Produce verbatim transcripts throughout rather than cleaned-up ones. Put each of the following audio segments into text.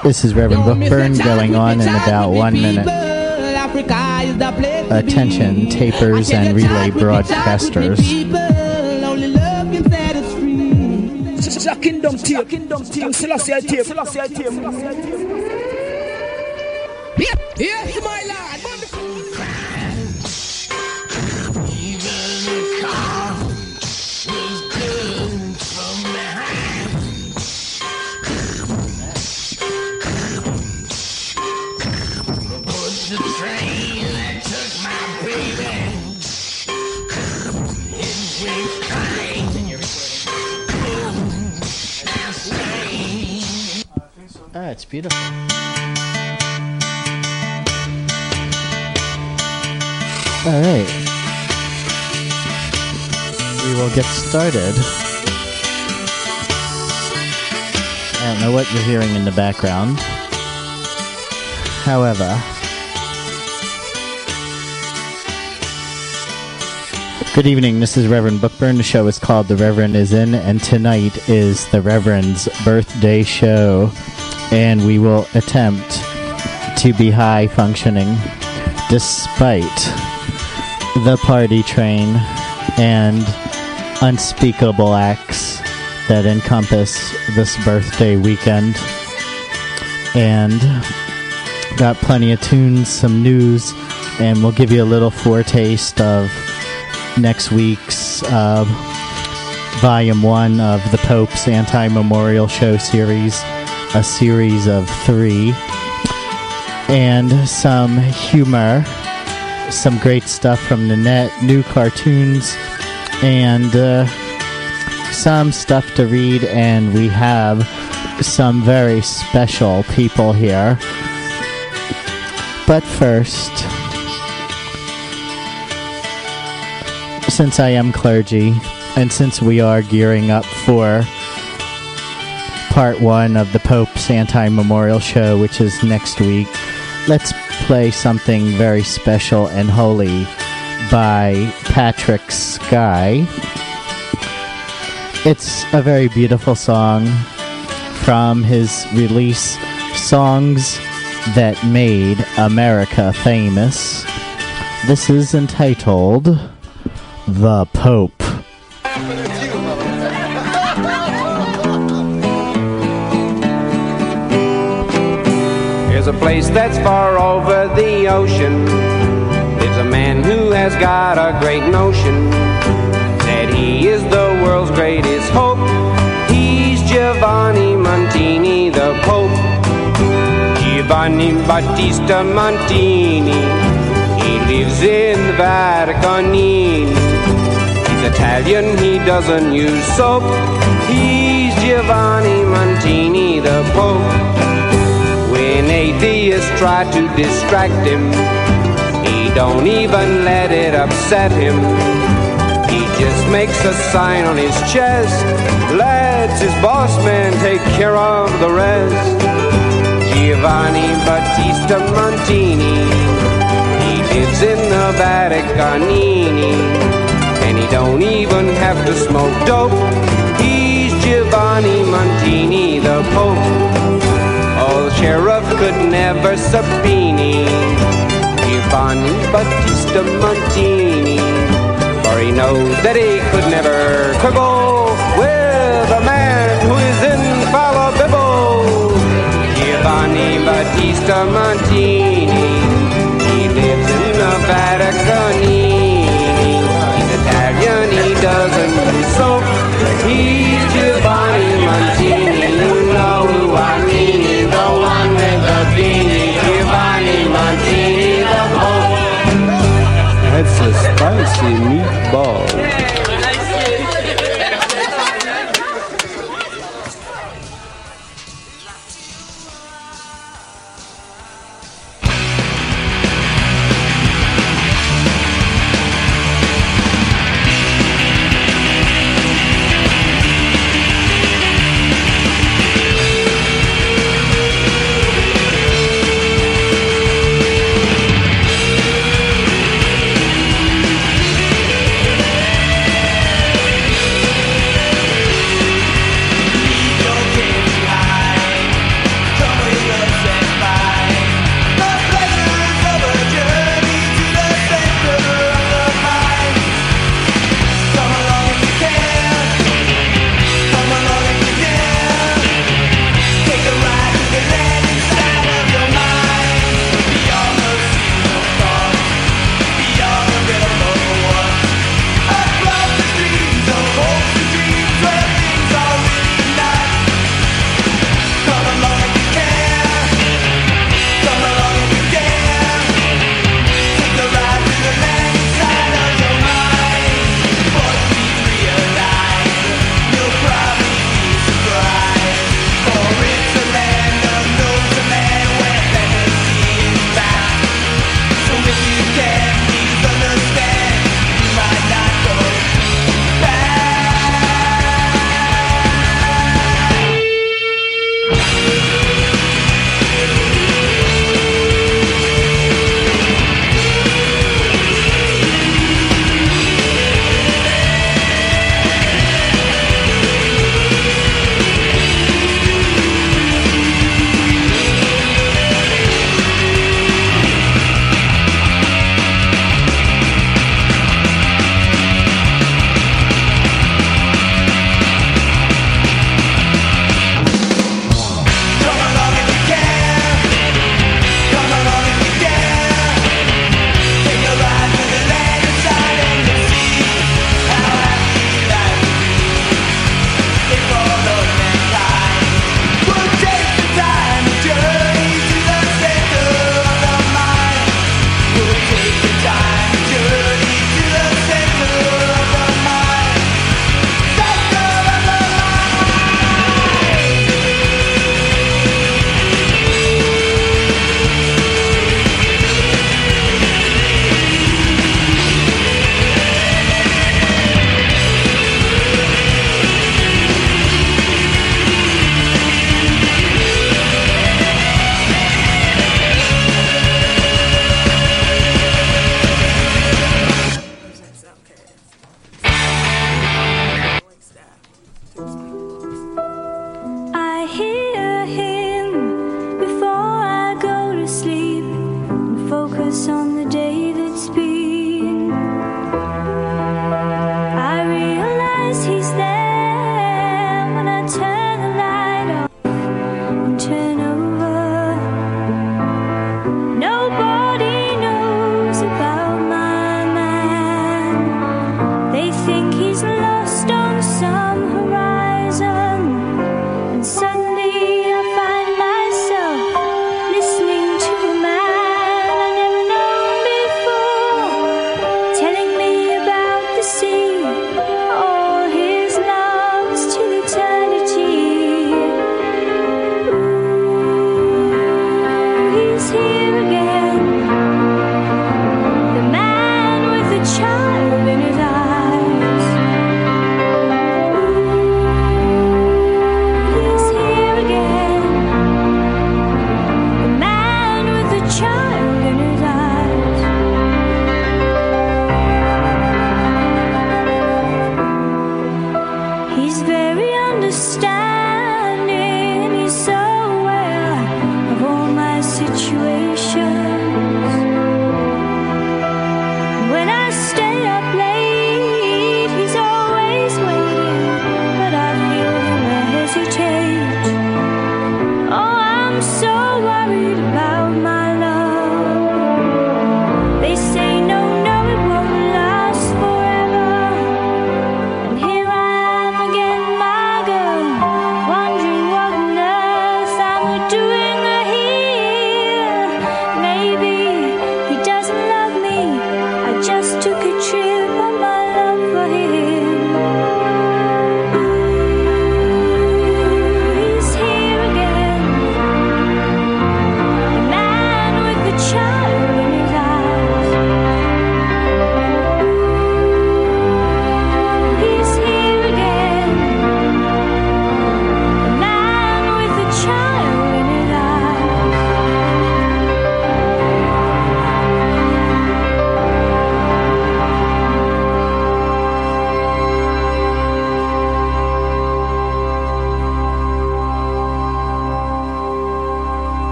This is Reverend Bookburn going on in about one minute. Attention, tapers and relay broadcasters. Kingdom tape, kingdom tape, Selassie tape, Selassie tape. Yes, my lord. Ah, it's beautiful. All right. We will get started. I don't know what you're hearing in the background. However, good evening, this is Reverend Bookburn. The show is called The Reverend Is In, and tonight is the Reverend's birthday show. And we will attempt to be high functioning despite the party train and unspeakable acts that encompass this birthday weekend. And got plenty of tunes, some news, and we'll give you a little foretaste of next week's uh, volume one of the Pope's Anti-Memorial Show series. A series of three, and some humor, some great stuff from the net, new cartoons, and uh, some stuff to read, and we have some very special people here. But first, since I am clergy, and since we are gearing up for part one of the Pope's Anti-Memorial Show, which is next week, let's play something very special and holy by Patrick Sky. It's a very beautiful song from his release, Songs That Made America Famous. This is entitled The Pope. There's a place that's far over the ocean. There's a man who has got a great notion that he is the world's greatest hope. He's Giovanni Montini, the Pope. Giovanni Battista Montini. He lives in the Vatican. He's Italian, he doesn't use soap. He's Giovanni Montini, the Pope. When atheists try to distract him, he don't even let it upset him. He just makes a sign on his chest, lets his boss man take care of the rest. Giovanni Battista Montini, he lives in the Vatican, and he don't even have to smoke dope. He's Giovanni Montini, the Pope. Oh, the sheriff could never subpoena Giovanni Battista Montini, for he knows that he could never quibble with a man who is infallible. Giovanni Battista Montini, he lives in the Vatican. He's Italian, he doesn't use soap. He's Giovanni Montini, you know who I mean. Giovanni Montini, the Pope. That's a spicy meatball.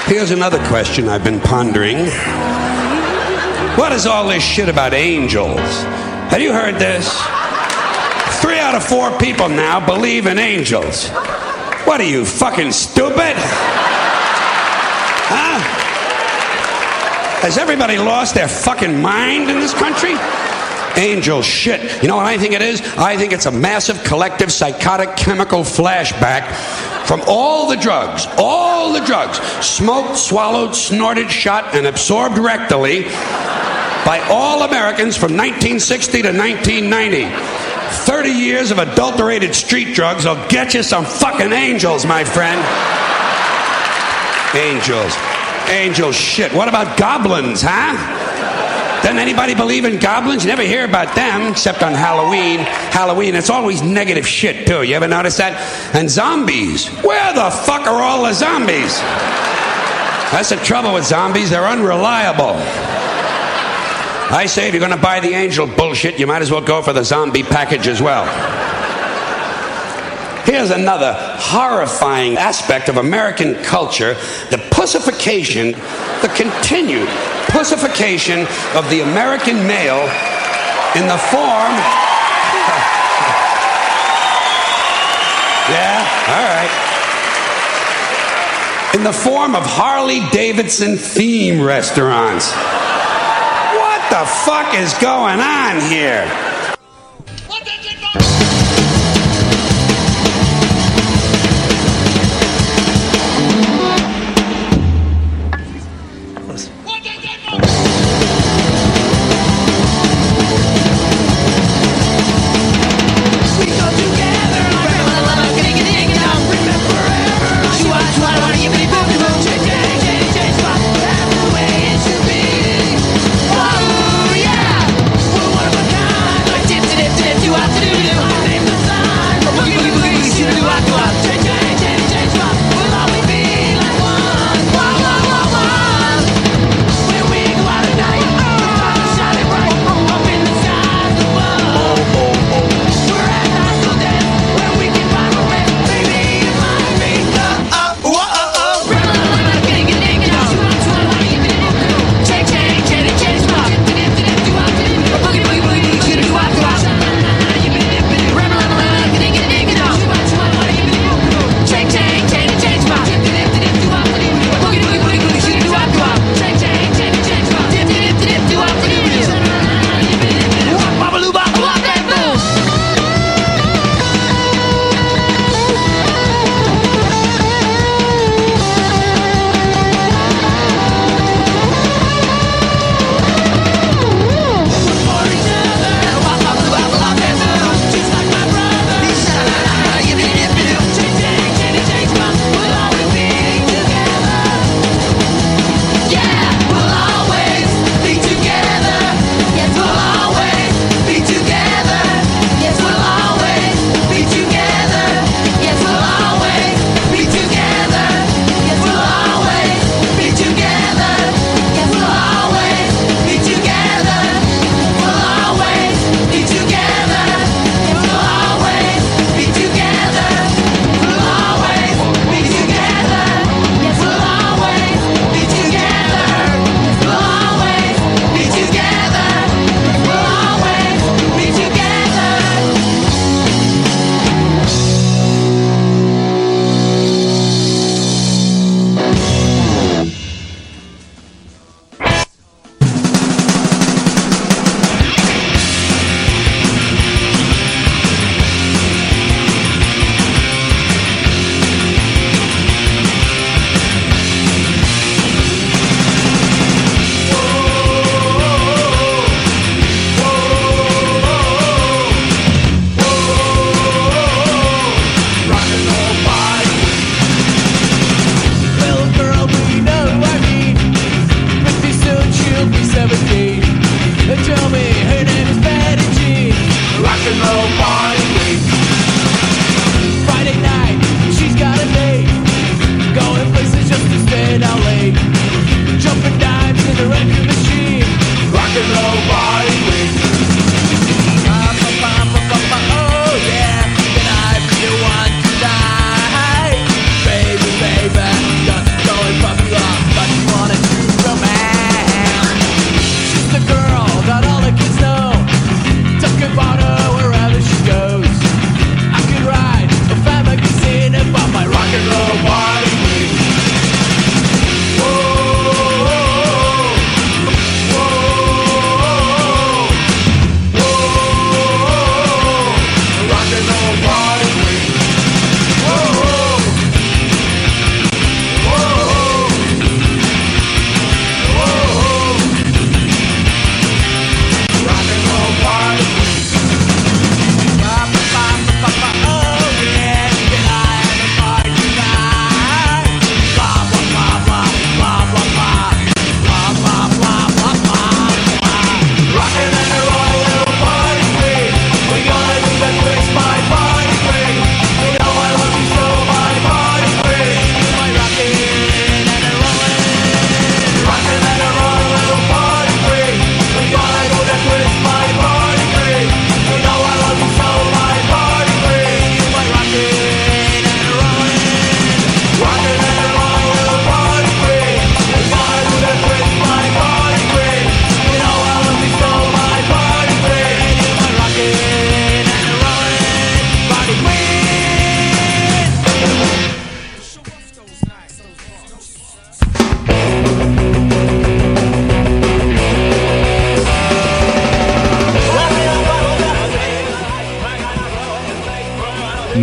Here's another question I've been pondering. What is all this shit about angels? Have you heard this? Three out of four people now believe in angels. What are you, fucking stupid? Huh? Has everybody lost their fucking mind in this country? Angel shit. You know what I think it is? I think it's a massive collective psychotic chemical flashback from all the drugs, all the drugs, smoked, swallowed, snorted, shot, and absorbed rectally by all Americans from nineteen sixty to nineteen ninety. thirty years of adulterated street drugs will get you some fucking angels, my friend. Angels. Angel shit. What about goblins, huh? Doesn't anybody believe in goblins? You never hear about them, except on Halloween. Halloween, it's always negative shit, too. You ever notice that? And zombies. Where the fuck are all the zombies? That's the trouble with zombies. They're unreliable. I say if you're going to buy the angel bullshit, you might as well go for the zombie package as well. Here's another horrifying aspect of American culture, the pussification, the continued pussification of the American male in the form... Yeah, all right. In the form of Harley Davidson theme restaurants. What the fuck is going on here? Oh yeah, we're one of a kind.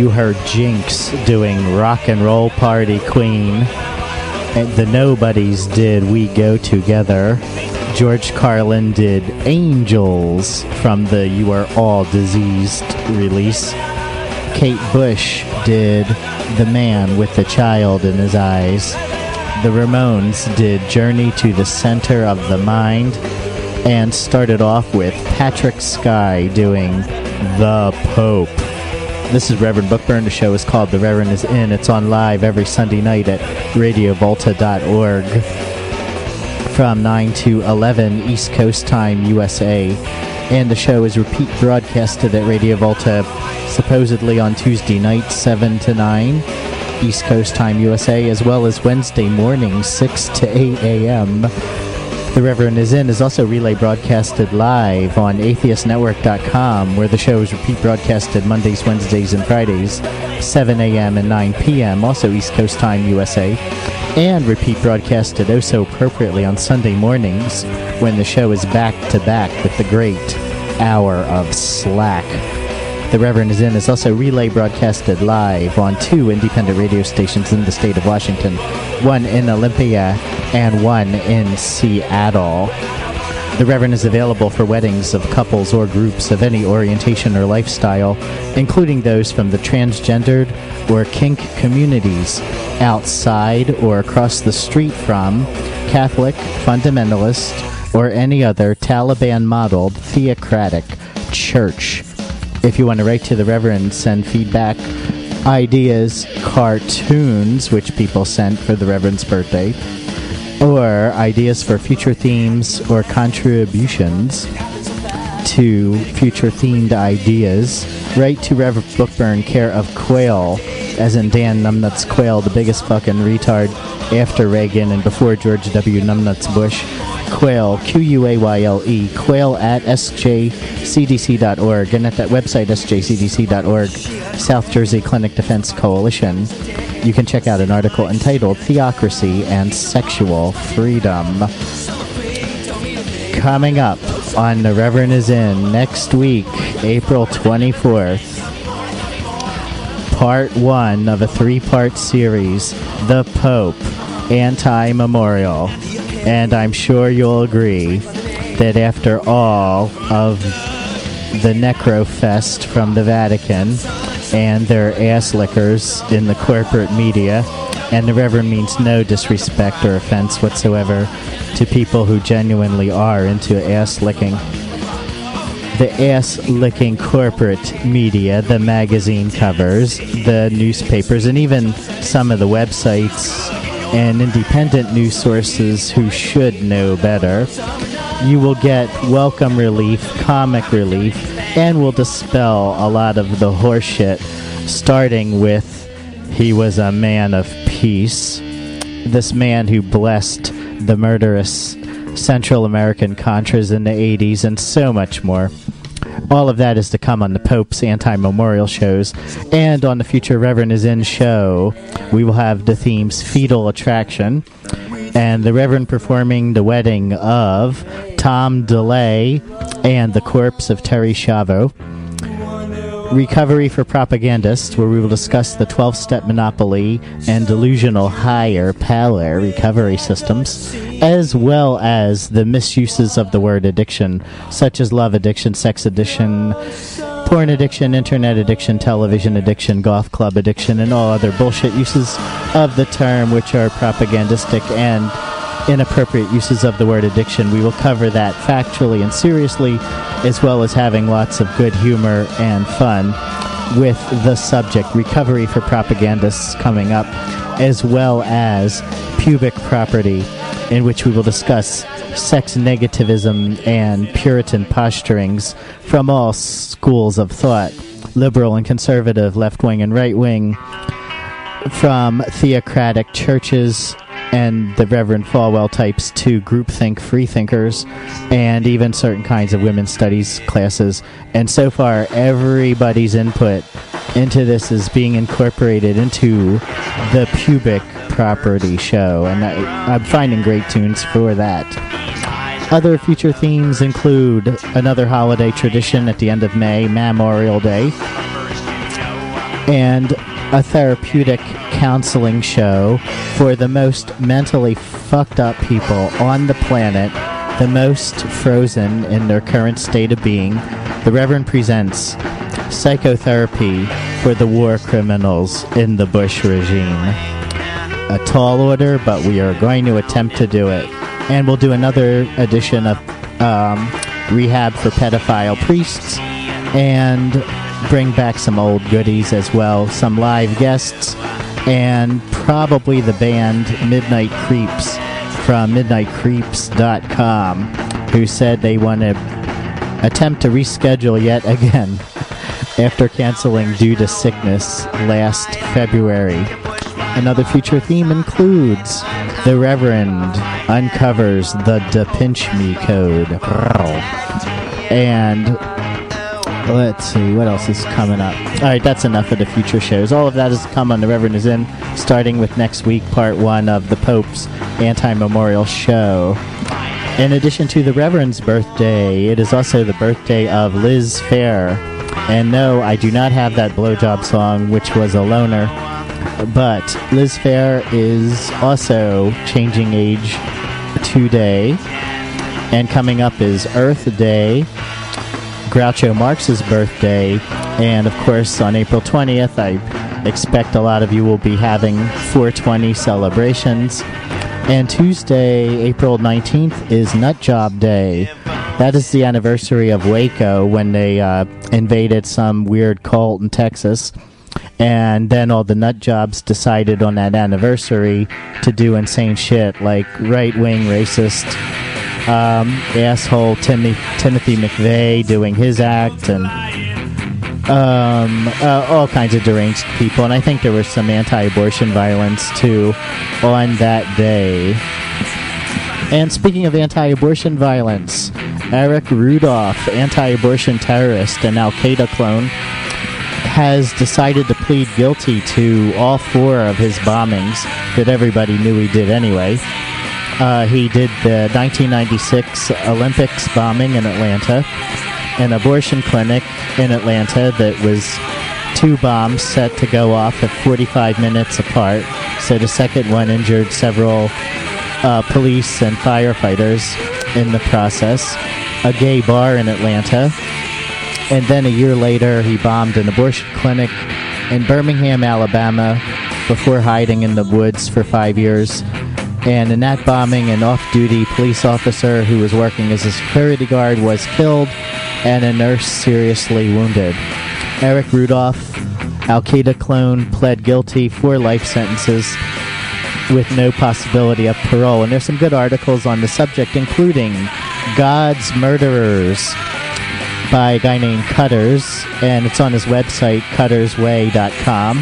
You heard Jinx doing Rock and Roll Party Queen. And the Nobodies did We Go Together. George Carlin did Angels from the You Are All Diseased release. Kate Bush did The Man with the Child in His Eyes. The Ramones did Journey to the Center of the Mind, and started off with Patrick Sky doing The Pope. This is Reverend Bookburn. The show is called The Reverend is In. It's on live every Sunday night at radio volta dot org from nine to eleven East Coast Time, U S A. And the show is repeat broadcasted at Radio Volta supposedly on Tuesday night, seven to nine East Coast Time, U S A, as well as Wednesday morning, six to eight a.m. The Reverend is In is also relay broadcasted live on atheist network dot com, where the show is repeat broadcasted Mondays, Wednesdays, and Fridays, seven a.m. and nine p.m., also East Coast Time, U S A, and repeat broadcasted oh so appropriately on Sunday mornings, when the show is back-to-back with the great Hour of Slack. The Reverend is In is also relay broadcasted live on two independent radio stations in the state of Washington, one in Olympia and one in Seattle. The Reverend is available for weddings of couples or groups of any orientation or lifestyle, including those from the transgendered or kink communities, outside or across the street from Catholic, fundamentalist, or any other Taliban-modeled theocratic church. If you want to write to the Reverend, send feedback, ideas, cartoons, which people sent for the Reverend's birthday, or ideas for future themes or contributions to future-themed ideas, write to Reverend Bookburn, care of Quail, as in Dan Numbnuts Quail, the biggest fucking retard after Reagan and before George W. Numbnuts Bush. Quail, Q U A Y L E, Quail at S J C D C dot org, and at that website, S J C D C dot org, South Jersey Clinic Defense Coalition, you can check out an article entitled Theocracy and Sexual Freedom. Coming up on The Reverend is In next week, April twenty-fourth, part one of a three-part series, The Pope, Anti-Memorial. And I'm sure you'll agree that after all of the Necrofest from the Vatican and their ass lickers in the corporate media, and the Reverend means no disrespect or offense whatsoever to people who genuinely are into ass licking, the ass-licking corporate media, the magazine covers, the newspapers, and even some of the websites and independent news sources who should know better, you will get welcome relief, comic relief, and will dispel a lot of the horseshit, starting with he was a man of peace, this man who blessed the murderous Central American Contras in the eighties, and so much more. All of that is to come on the Pope's anti-memorial shows, and on the future Reverend is In show, we will have the themes Fetal Attraction, and the Reverend performing the wedding of Tom DeLay and the corpse of Terry Schiavo. Recovery for Propagandists, where we will discuss the twelve-step monopoly and delusional higher power recovery systems, as well as the misuses of the word addiction, such as love addiction, sex addiction, porn addiction, internet addiction, television addiction, golf club addiction, and all other bullshit uses of the term which are propagandistic and inappropriate uses of the word addiction. We will cover that factually and seriously, as well as having lots of good humor and fun with the subject Recovery for Propagandists coming up, as well as Pubic Property, in which we will discuss sex negativism and Puritan posturings from all schools of thought, liberal and conservative, left-wing and right-wing, from theocratic churches and the Reverend Falwell types to groupthink freethinkers, and even certain kinds of women's studies classes. And so far, everybody's input into this is being incorporated into the Pubic Property show, and I, I'm finding great tunes for that. Other future themes include another holiday tradition at the end of May, Memorial Day, and a therapeutic counseling show for the most mentally fucked up people on the planet, the most frozen in their current state of being. The Reverend presents psychotherapy for the war criminals in the Bush regime. A tall order, but we are going to attempt to do it. And we'll do another edition of um, Rehab for Pedophile Priests, and bring back some old goodies as well, some live guests, and probably the band Midnight Creeps from midnight creeps dot com, who said they want to attempt to reschedule yet again after canceling due to sickness last February. Another future theme includes The Reverend uncovers the Da Pinch Me Code. And let's see, what else is coming up? Alright, that's enough of the future shows. All of that is to come on The Reverend Is In, starting with next week, part one of the Pope's Anti-Memorial Show. In addition to the Reverend's birthday, it is also the birthday of Liz Phair. And no, I do not have that blowjob song, which was a loner. But Liz Phair is also changing age today. And coming up is Earth Day, Groucho Marx's birthday, and of course on April twentieth, I expect a lot of you will be having four twenty celebrations. And Tuesday, April nineteenth, is Nut Job Day. That is the anniversary of Waco, when they uh, invaded some weird cult in Texas. And then all the nut jobs decided on that anniversary to do insane shit, like right-wing racist um, asshole Tim- Timothy McVeigh doing his act, and um, uh, all kinds of deranged people. And I think there was some anti-abortion violence, too, on that day. And speaking of anti-abortion violence, Eric Rudolph, anti-abortion terrorist and Al-Qaeda clone, has decided to plead guilty to all four of his bombings that everybody knew he did anyway. Uh, he did the nineteen ninety-six Olympics bombing in Atlanta, an abortion clinic in Atlanta that was two bombs set to go off at forty-five minutes apart. So the second one injured several uh, police and firefighters in the process. A gay bar in Atlanta. And then a year later, he bombed an abortion clinic in Birmingham, Alabama, before hiding in the woods for five years. And in that bombing, an off-duty police officer who was working as a security guard was killed, and a nurse seriously wounded. Eric Rudolph, Al-Qaeda clone, pled guilty, four life sentences with no possibility of parole. And there's some good articles on the subject, including God's Murderers by a guy named Cutters, and it's on his website, cutters way dot com.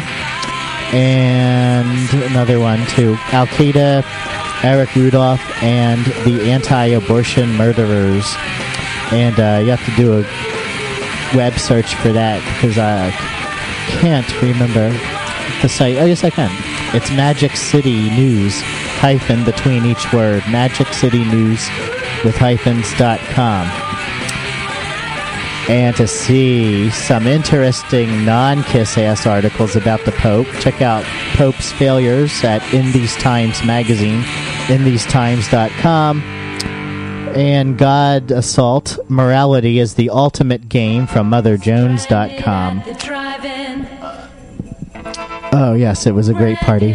And another one, too, Al-Qaeda, Eric Rudolph, and the Anti-Abortion Murderers. And uh, you have to do a web search for that, because I can't remember the site. Oh, yes, I can. It's Magic City News, hyphen between each word, Magic City News with hyphens dot com. And to see some interesting non-kiss-ass articles about the Pope, check out Pope's Failures at In These Times magazine, in these times dot com. And God Assault, Morality is the Ultimate Game from mother jones dot com. Oh, yes, it was a great party.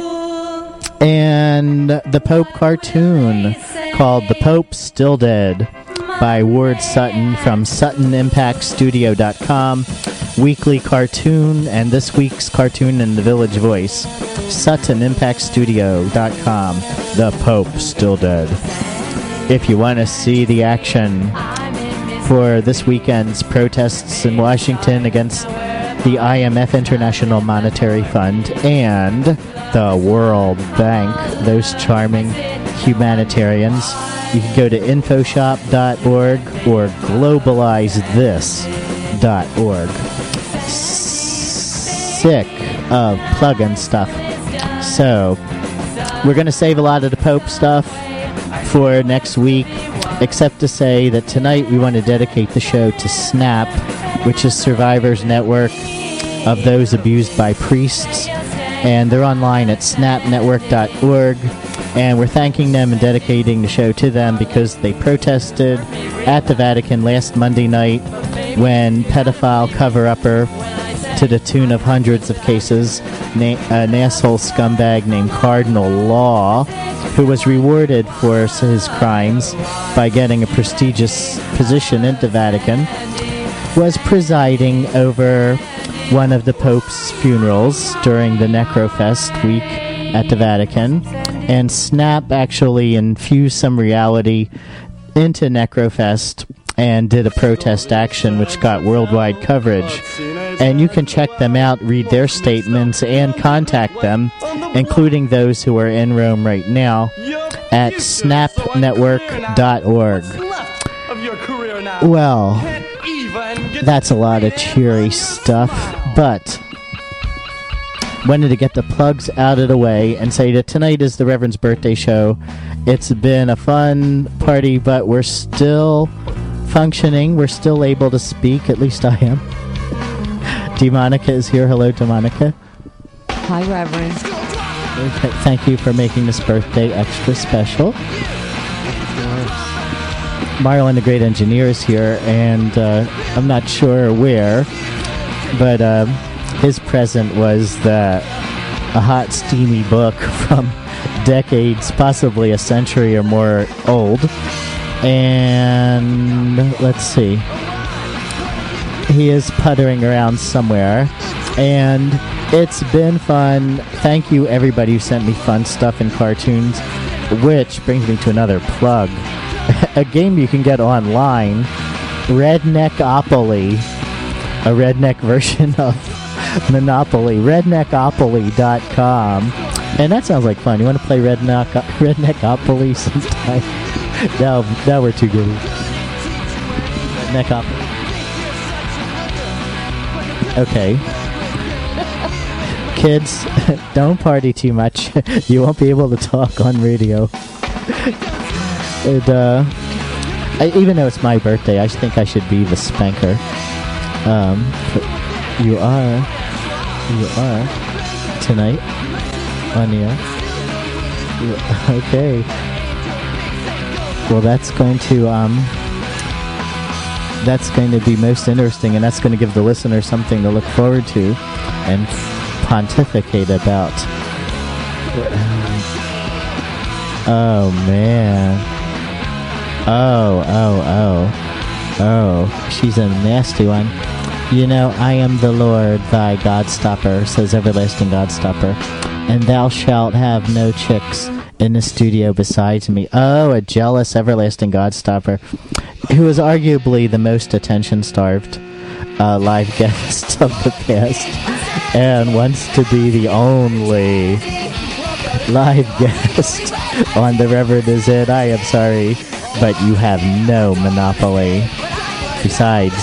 And the Pope cartoon called The Pope Still Dead by Ward Sutton from Sutton Impact Studio dot com. Weekly cartoon, and this week's cartoon in the Village Voice. Sutton Impact Studio dot com. The Pope Still Dead. If you want to see the action for this weekend's protests in Washington against the I M F, International Monetary Fund, and the World Bank, those charming humanitarians, you can go to infoshop dot org or globalize this dot org. Sick of plug-in stuff. So, we're going to save a lot of the Pope stuff for next week, except to say that tonight we want to dedicate the show to SNAP, which is Survivors Network, of those abused by priests. And they're online at snap network dot org. And we're thanking them and dedicating the show to them because they protested at the Vatican last Monday night when pedophile cover-upper to the tune of hundreds of cases, na- an asshole scumbag named Cardinal Law, who was rewarded for his crimes by getting a prestigious position at the Vatican, was presiding over one of the Pope's funerals during the Necrofest week at the Vatican. And Snap actually infused some reality into Necrofest and did a protest action which got worldwide coverage. And you can check them out, read their statements, and contact them, including those who are in Rome right now, at snap network dot org. Well, that's a lot of cheery stuff, but wanted to get the plugs out of the way and say that tonight is the Reverend's birthday show. It's been a fun party, but we're still functioning. We're still able to speak. At least I am. Demonica is here. Hello, Demonica. Hi, Reverend. Okay, thank you for making this birthday extra special. Marlon, the great engineer, is here, and uh, I'm not sure where, but um, his present was the a hot, steamy book from decades, possibly a century or more old. And let's see. He is puttering around somewhere. And it's been fun. Thank you, everybody who sent me fun stuff and cartoons. Which brings me to another plug. A game you can get online, Redneckopoly. A redneck version of Monopoly, redneckopoly dot com. And that sounds like fun. You want to play Redneck Redneckopoly sometime? no, no, we're too good. Redneckopoly. Okay. Kids, don't party too much. You won't be able to talk on radio. And, uh, I, even though it's my birthday, I think I should be the spanker. Um, you are, you are, tonight, on the air. You, okay. Well, that's going to, um, that's going to be most interesting, and that's going to give the listener something to look forward to and pontificate about. Oh, man. Oh, oh, oh. Oh, she's a nasty one. You know, I am the Lord thy Godstopper, says everlasting Godstopper, and thou shalt have no chicks in the studio besides me. Oh, a jealous everlasting Godstopper, who is arguably the most attention-starved uh, live guest of the past, and wants to be the only live guest on The Reverend Is In. I am sorry, but you have no monopoly. Besides,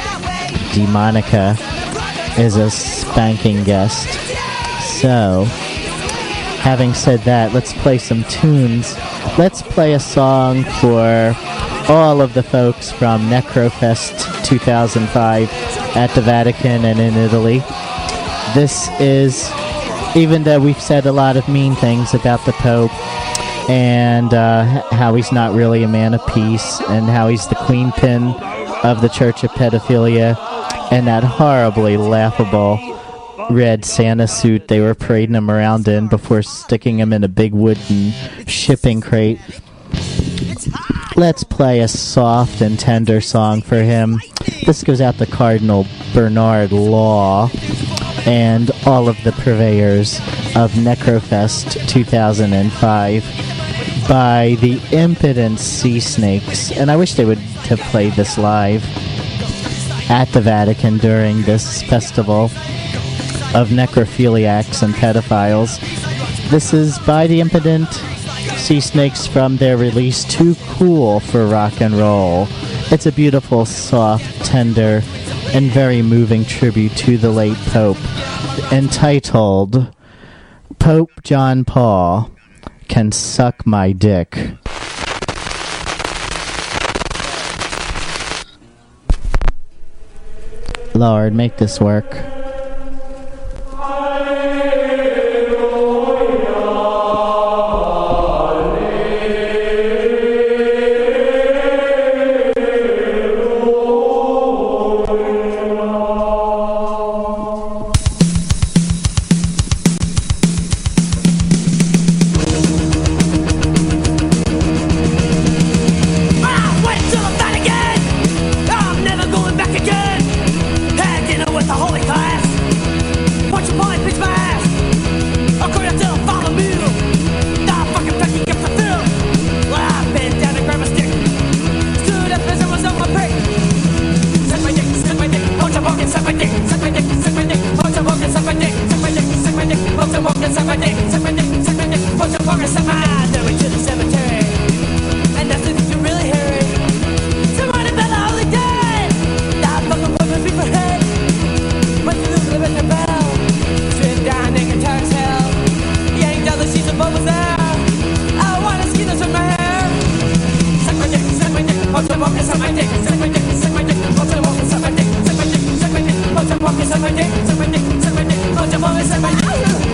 Demonica is a spanking guest. So, having said that, let's play some tunes. Let's play a song for all of the folks from Necrofest two thousand five at the Vatican and in Italy. This is, even though we've said a lot of mean things about the Pope, and uh, how he's not really a man of peace, and how he's the queen pin of the Church of Pedophilia, and that horribly laughable red Santa suit they were parading him around in before sticking him in a big wooden shipping crate. Let's play a soft and tender song for him. This goes out to Cardinal Bernard Law and all of the purveyors of Necrofest two thousand five by the Impudent Sea Snakes. And I wish they would have played this live at the Vatican during this festival of necrophiliacs and pedophiles. This is by the Impudent Sea Snakes from their release Too Cool for Rock and Roll. It's a beautiful, soft, tender, and very moving tribute to the late Pope, entitled Pope John Paul Can Suck My Dick. Lord, make this work. to suck my dick, suck my dick, suck my dick, put your fucking suck my ass, then we to the cemetery. And that's if you really hurry. Somebody better only dead. That fucking woman be for head. But you lose the ring the bell. Strip down, naked, tired as hell. Yanked out the sheets of bubbles there. I wanna see this with my hair. Suck my dick, suck my dick, put your fucking suck my dick, suck my dick, suck my dick, put your fucking suck my dick, suck my dick, suck my dick, put your fucking suck my dick, suck my dick, suck my dick, put your fucking suck my dick.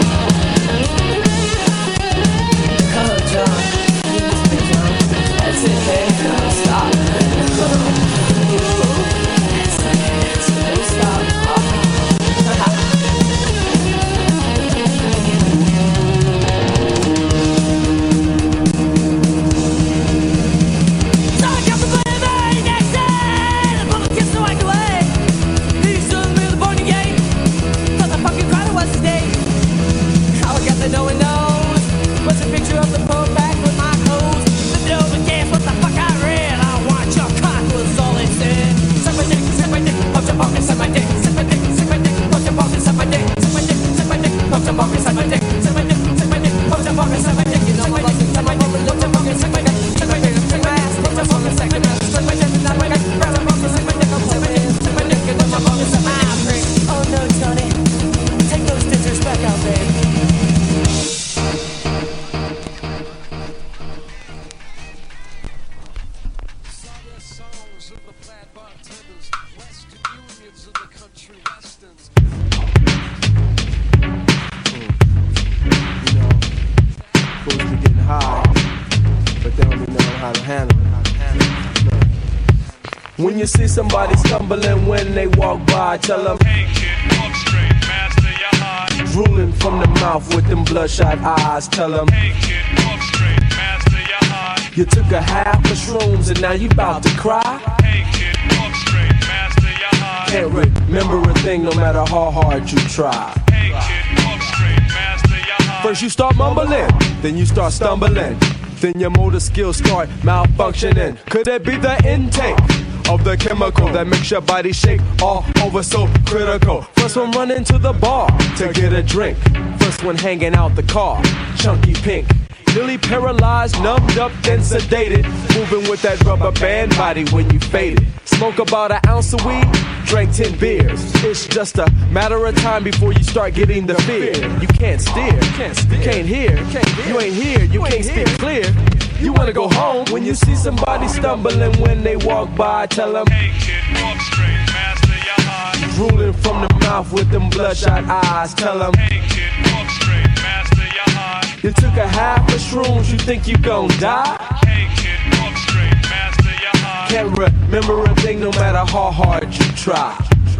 No one knows. What's a picture of the Pope back with my clothes? Lift it over, guess what the fuck I read? I want your cock was all it said. Suck my dick, suck my dick, pump your pocket, suck my dick, suck my dick, suck my dick, pump your pocket, suck my dick, suck my dick, suck my dick, pump your pocket, suck my dick, suck my dick, suck my dick, pump your pocket, suck my dick, you know my dick, suck my dick, pump your pocket, suck my dick, suck my dick, suck my ass, pump your pocket, suck my dick, suck my dick, suck my dick, grab my pocket, suck my dick, suck my dick, suck my dick, and pump your pocket, suck my ass. Oh no, Tony, take those stitches back out, babe. When you see somebody stumbling when they walk by, tell them, hey kid, walk straight, master your heart. Drooling from the mouth with them bloodshot eyes, tell them, hey kid, walk straight, master your heart. You took a half of shrooms and now you about to cry. Hey kid, walk straight, master your heart. Can't remember a thing no matter how hard you try. Hey kid, walk straight, master your heart. First you start mumbling, then you start stumbling, then your motor skills start malfunctioning. Could it be the intake of the chemical that makes your body shake all over so critical? First one running to the bar to get a drink. First one hanging out the car, chunky pink. Nearly paralyzed, numbed up, then sedated. Moving with that rubber band body when you faded. Smoke about an ounce of weed, drank ten beers. It's just a matter of time before you start getting the fear. You can't steer, you can't hear, you ain't here, you can't speak clear. You wanna go home when you see somebody stumbling when they walk by, tell them, hey kid, walk straight, master your heart. Drooling from the mouth with them bloodshot eyes, tell them, hey kid, walk straight, master your heart. You took a half of shrooms, you think you gon' die? Hey kid, walk straight, master your heart. Can't remember a thing no matter how hard you try.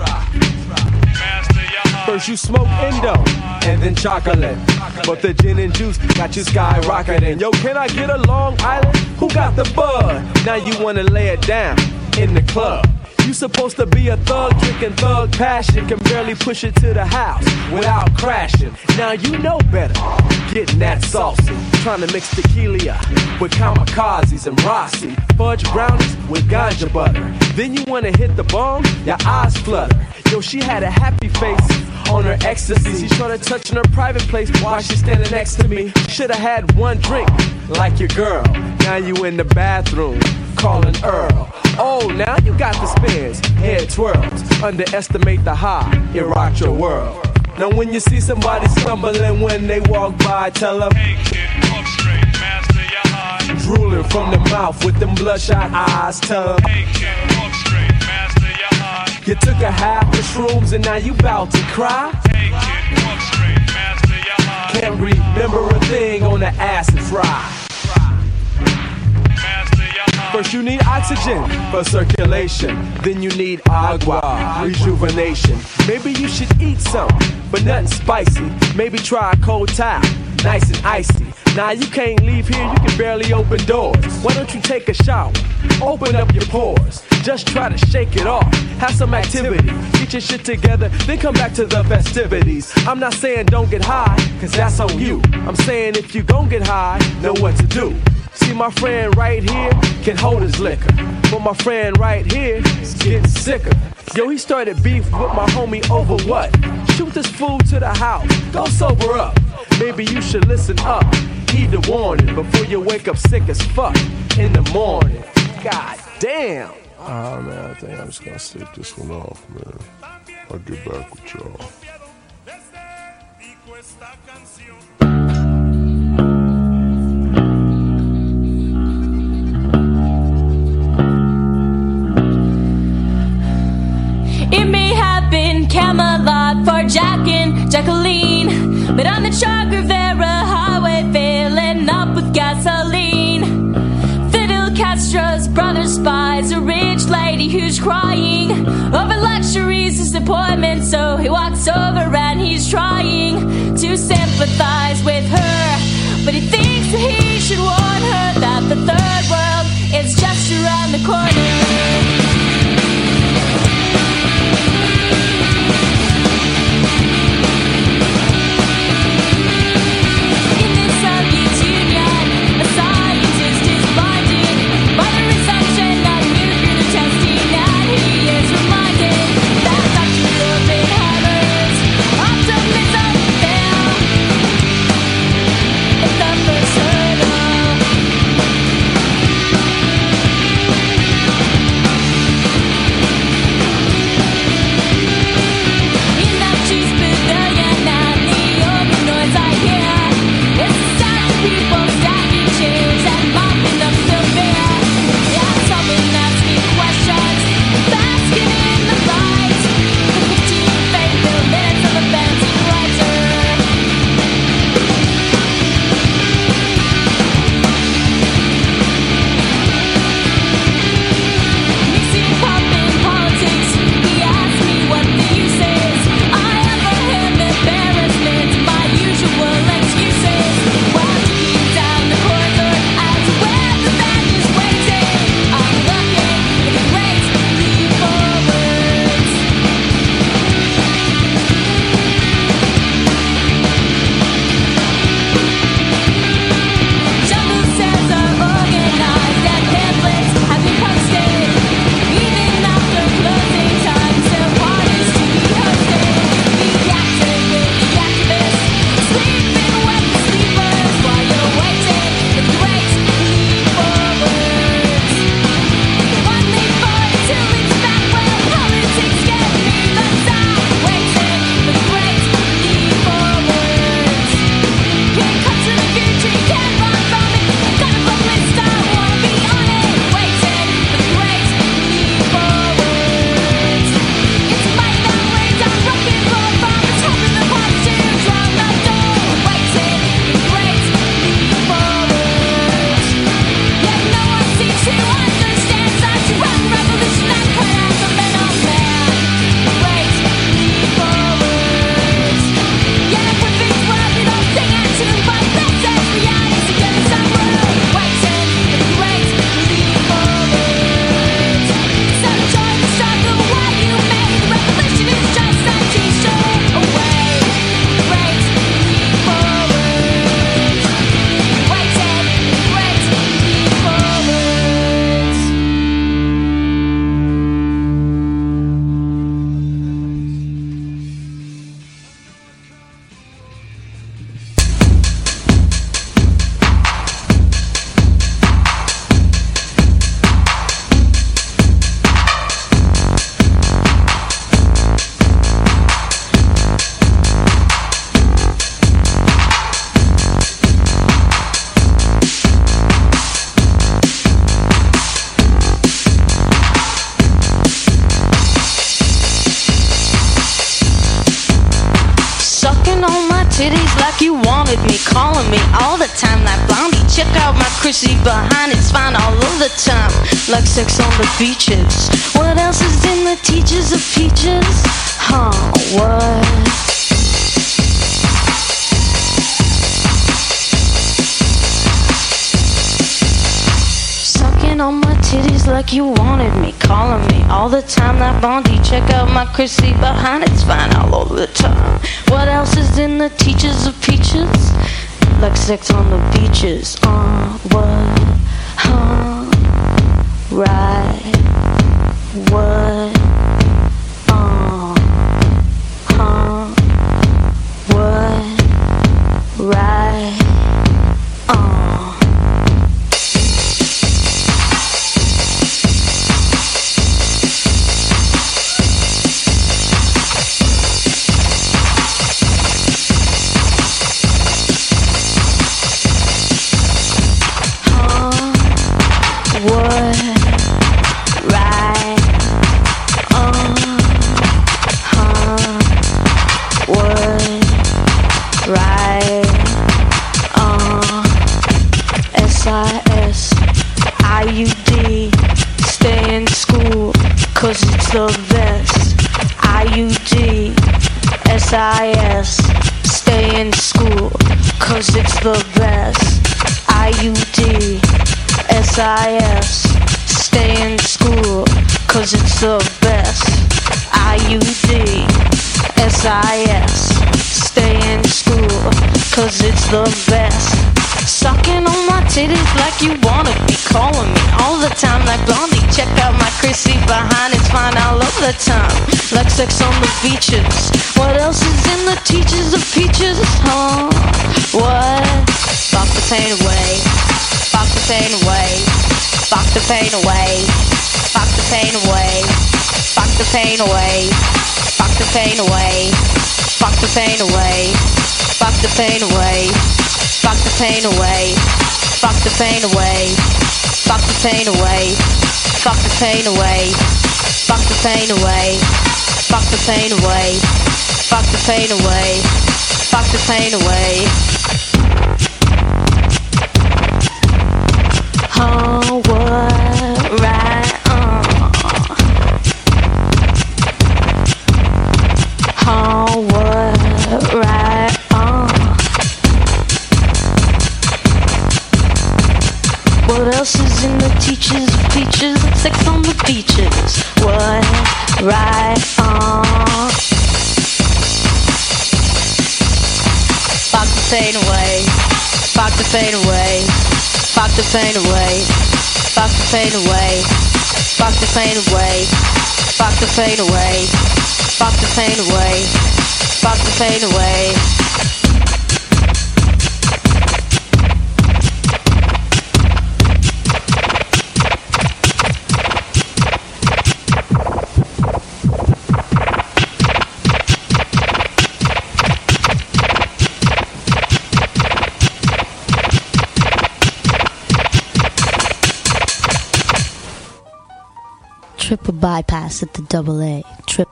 First you smoke Indo, and then chocolate. But the gin and juice got you skyrocketing. Yo, can I get a Long Island? Who got the bud? Now you wanna lay it down in the club. You supposed to be a thug, drinking thug passion. Can barely push it to the house without crashing. Now you know better, getting that saucy. Trying to mix tequila with kamikazes and Rossi. Fudge brownies with ganja butter. Then you wanna hit the bong, your eyes flutter. Yo, she had a happy face on her ecstasy. She started touching her private place while she's standing next to me. Should've had one drink, like your girl. Now you in the bathroom, calling Earl. Oh, now you got the spins, head twirls. Underestimate the high, it rocked your world. Now when you see somebody stumbling when they walk by, tell them, hey kid, walk straight, master your heart. Drooling from the mouth with them bloodshot eyes, tell them, hey kid, walk straight, master your heart. You took a half of shrooms and now you bout to cry. Hey kid, walk straight, master your heart. Can't remember a thing on the acid fry. First you need oxygen for circulation. Then you need agua, rejuvenation. Maybe you should eat something, but nothing spicy. Maybe try a cold towel, nice and icy. Nah, you can't leave here, you can barely open doors. Why don't you take a shower, open up your pores. Just try to shake it off, have some activity. Get your shit together, then come back to the festivities. I'm not saying don't get high, cause that's on you. I'm saying if you gon' get high, know what to do. See my friend right here can hold his liquor, but my friend right here is getting sicker. Yo, he started beef with my homie over what? Shoot this fool to the house, go sober up. maybe you should listen up. Heed the warning before you wake up sick as fuck in the morning. God damn. Ah, man, I think I'm just gonna sleep this one off, man. I'll get back with y'all. It may have been Camelot for Jack and Jacqueline, but on the Che Guevara highway filling up with gasoline. Fidel Castro's brother spies a rich lady who's crying over luxuries, disappointment, so he walks over and he's trying to sympathize with her, but he thinks that he should warn her that the third world is just around the corner. like you wanted me, calling me all the time. Like Blondie, check out my Chrissy behind, it's fine all of the time. Like sex on the beaches. What else is in the teachers of peaches? Huh, what? On my titties like you wanted me, calling me all the time. Like Blondie, check out my Chrissy behind, it's fine all over the time. What else is in the teachers of peaches? Like sex on the beaches. Uh, what? Huh? Right. What? Uh, huh? What? Right. right, uh, S I S I U D, stay in school, cause it's the best. I U D, S I S, stay in school, cause it's the best. I U D, S I S, stay in school, cause it's the best. I U D, S I S, stay in school, cause it's the best. Sucking on my titties like you wanna be calling me all the time like Blondie. Check out my Chrissy behind, it's fine all of the time. Like sex on the beaches. What else is in the teachers of peaches? Huh? What? Fuck the pain away. Fuck the pain away. Fuck the pain away. Fuck the pain away. Fuck the pain away. Fuck the pain away. Fuck the pain away. Fuck the pain away. Fuck the pain away. Fuck the pain away. Fuck the pain away. Fuck the pain away. Fuck the pain away. Fuck the pain away. Fuck the pain away. Fuck the pain away. Oh, what? Right on. Oh, what? Right on. What else is in the teachers of peaches and sex on the beaches? What? Right on. Fuck the pain away. Fuck the pain away. Fuck the pain away. Fuck the pain away. Fuck the pain away. Fuck the pain away. Fuck the pain away. Fuck the pain away. Triple bypass at the double A. Trip.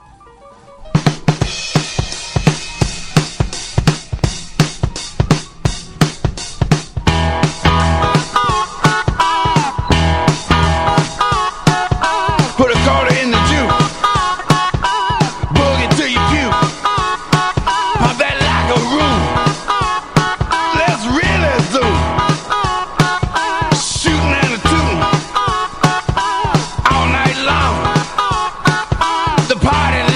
Put a quarter in the juke. Boogie till you puke. Pop that like a room. Let's really zoom. Shooting at a tune. All night long. The party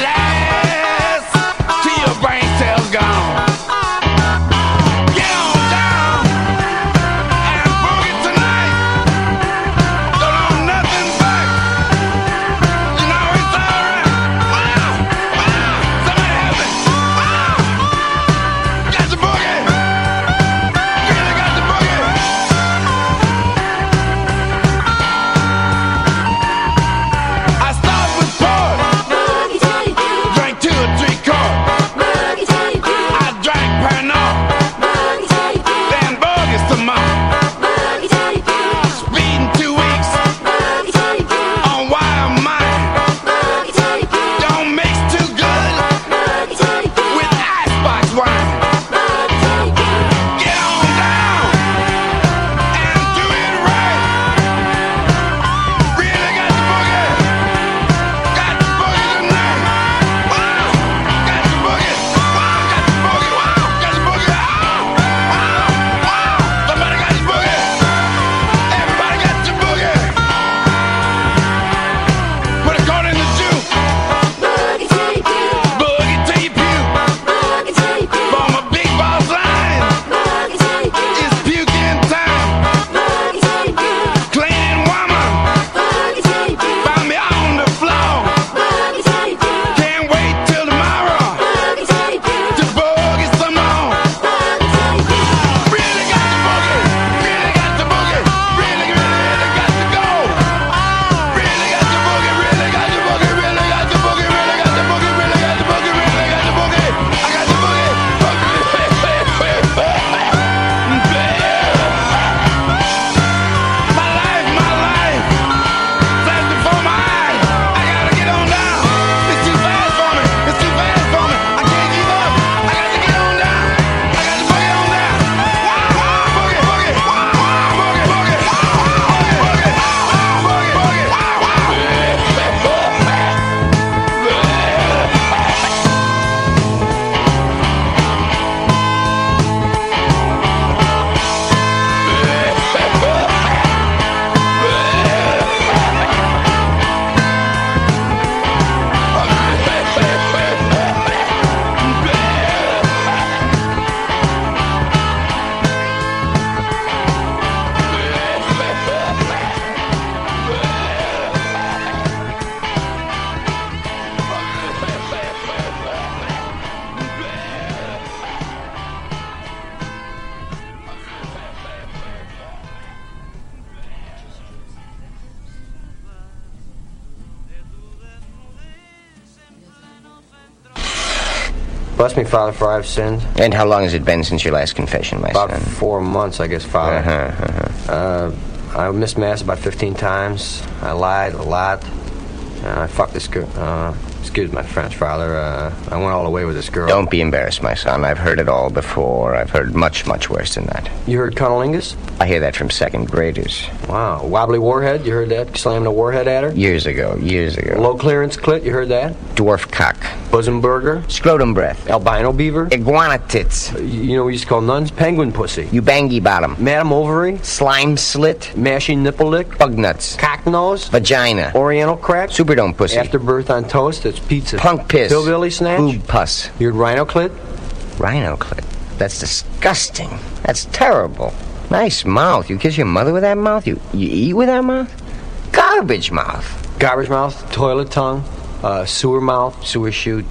Bless me, Father, for I have sinned. And how long has it been since your last confession, my About son? four months, I guess, Father. Uh-huh, uh-huh. Uh, I missed Mass about fifteen times. I lied a lot. Uh, I fucked this girl. Uh, excuse my French, Father. Uh, I went all the way with this girl. Don't be embarrassed, my son. I've heard it all before. I've heard much, much worse than that. You heard cunnilingus? I hear that from second graders. Wow. Wobbly warhead? You heard that? Slamming a warhead at her? Years ago, years ago. Low clearance clit? You heard that? Dwarf cock. Bosom burger? Scrotum breath. Albino beaver? Iguana tits. Uh, you know what we used to call nuns? Penguin pussy. Ubangi bottom. Madam ovary? Slime slit. Mashing nipple lick? Bug nuts. Cock nose? Vagina. Oriental crack? Superdome pussy. Afterbirth on toast? It's pizza. Punk piss. Hillbilly snatch? Boob pus. You heard rhino clit? Rhino clit? That's disgusting. That's terrible. Nice mouth. You kiss your mother with that mouth? You you eat with that mouth? Garbage mouth. Garbage mouth, toilet tongue, uh, sewer mouth, sewer chute.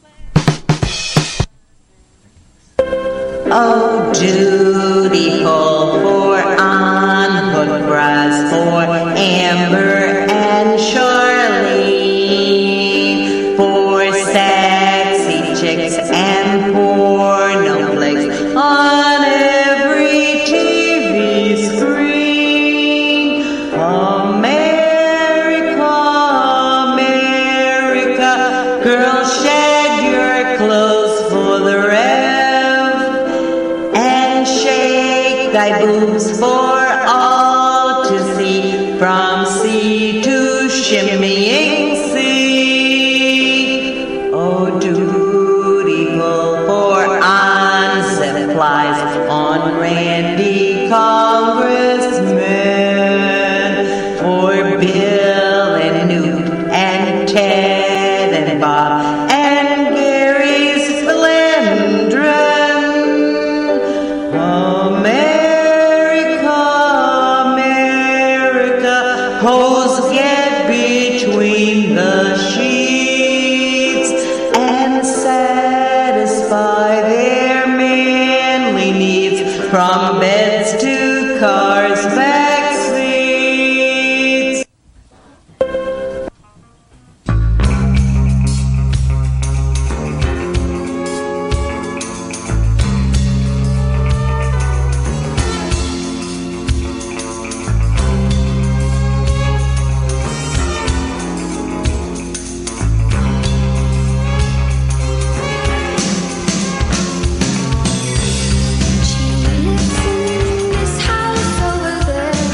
Oh, dutiful for unhooked bras for Amber and Charlene, for sexy chicks and porno flicks on every T V screen. America, America, girl, shed your clothes for the rev and shake thy boobs for all to see, from sea to shimmying sea. Oh, dutiful for unzip flies on Randy Congressman, for Bill and Newt and Ted and Bob and Gary Splendron. America, America, hoes get between the sheets and satisfy their manly needs, from beds to cars, back seats. She lives in this house over there.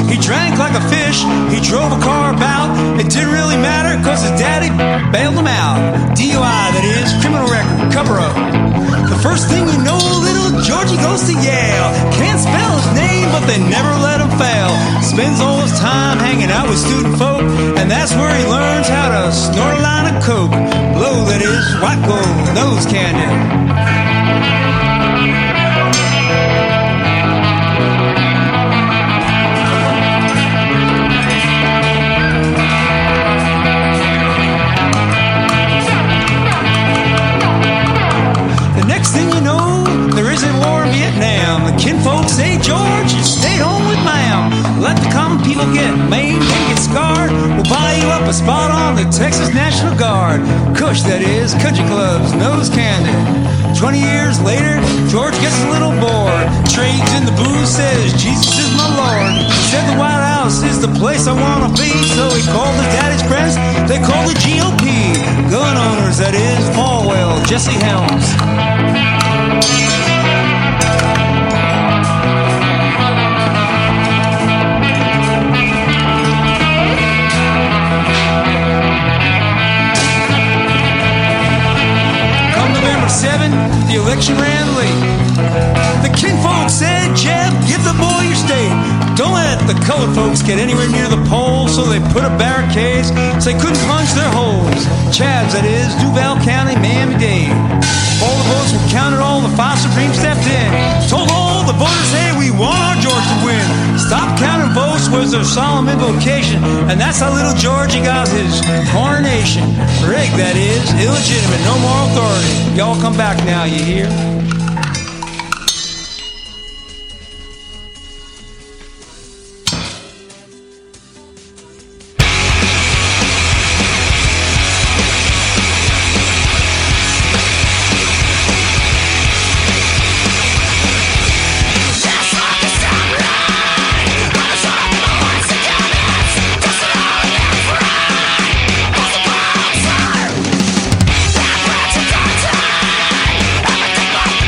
He drank like a fish, he drove a car about. It didn't really matter, cause his daddy bailed him out. D U I, that is, criminal record, cover up. The first thing you know, little Georgie goes to Yale. Can't spell his name, but they never let him fail. Spends all his time hanging out with student folk, and that's where he learns how to snort a line of coke. Blow, that is, white gold, nose candy. Next thing you know, there isn't war in Vietnam. The kinfolk say, George, you stay home with ma'am. Let the common people get maimed and get scarred. We'll buy you up a spot on the Texas National Guard. Kush, that is, country clubs, nose candy. Twenty years later, George gets a little bored. Trades in the booze, says, Jesus is my Lord. He said the White House is the place I want to be. So he called his daddy's friends, they called the G O P. Gun owners, that is, Falwell, Jesse Helms. Come November seventh, the election ran late. The kinfolk said, Jeb, give the boy your state. Don't let the colored folks get anywhere near the polls, so they put up barricades so they couldn't punch their holes. Chabs, that is, Duval County, Miami-Dade. All the votes were counted, all the five Supreme stepped in. Told all the voters, hey, we want our George to win. Stop counting votes was their solemn invocation, and that's how little Georgie got his coronation. Rigged, that is, illegitimate, no moral authority. Y'all come back now, you hear? Everything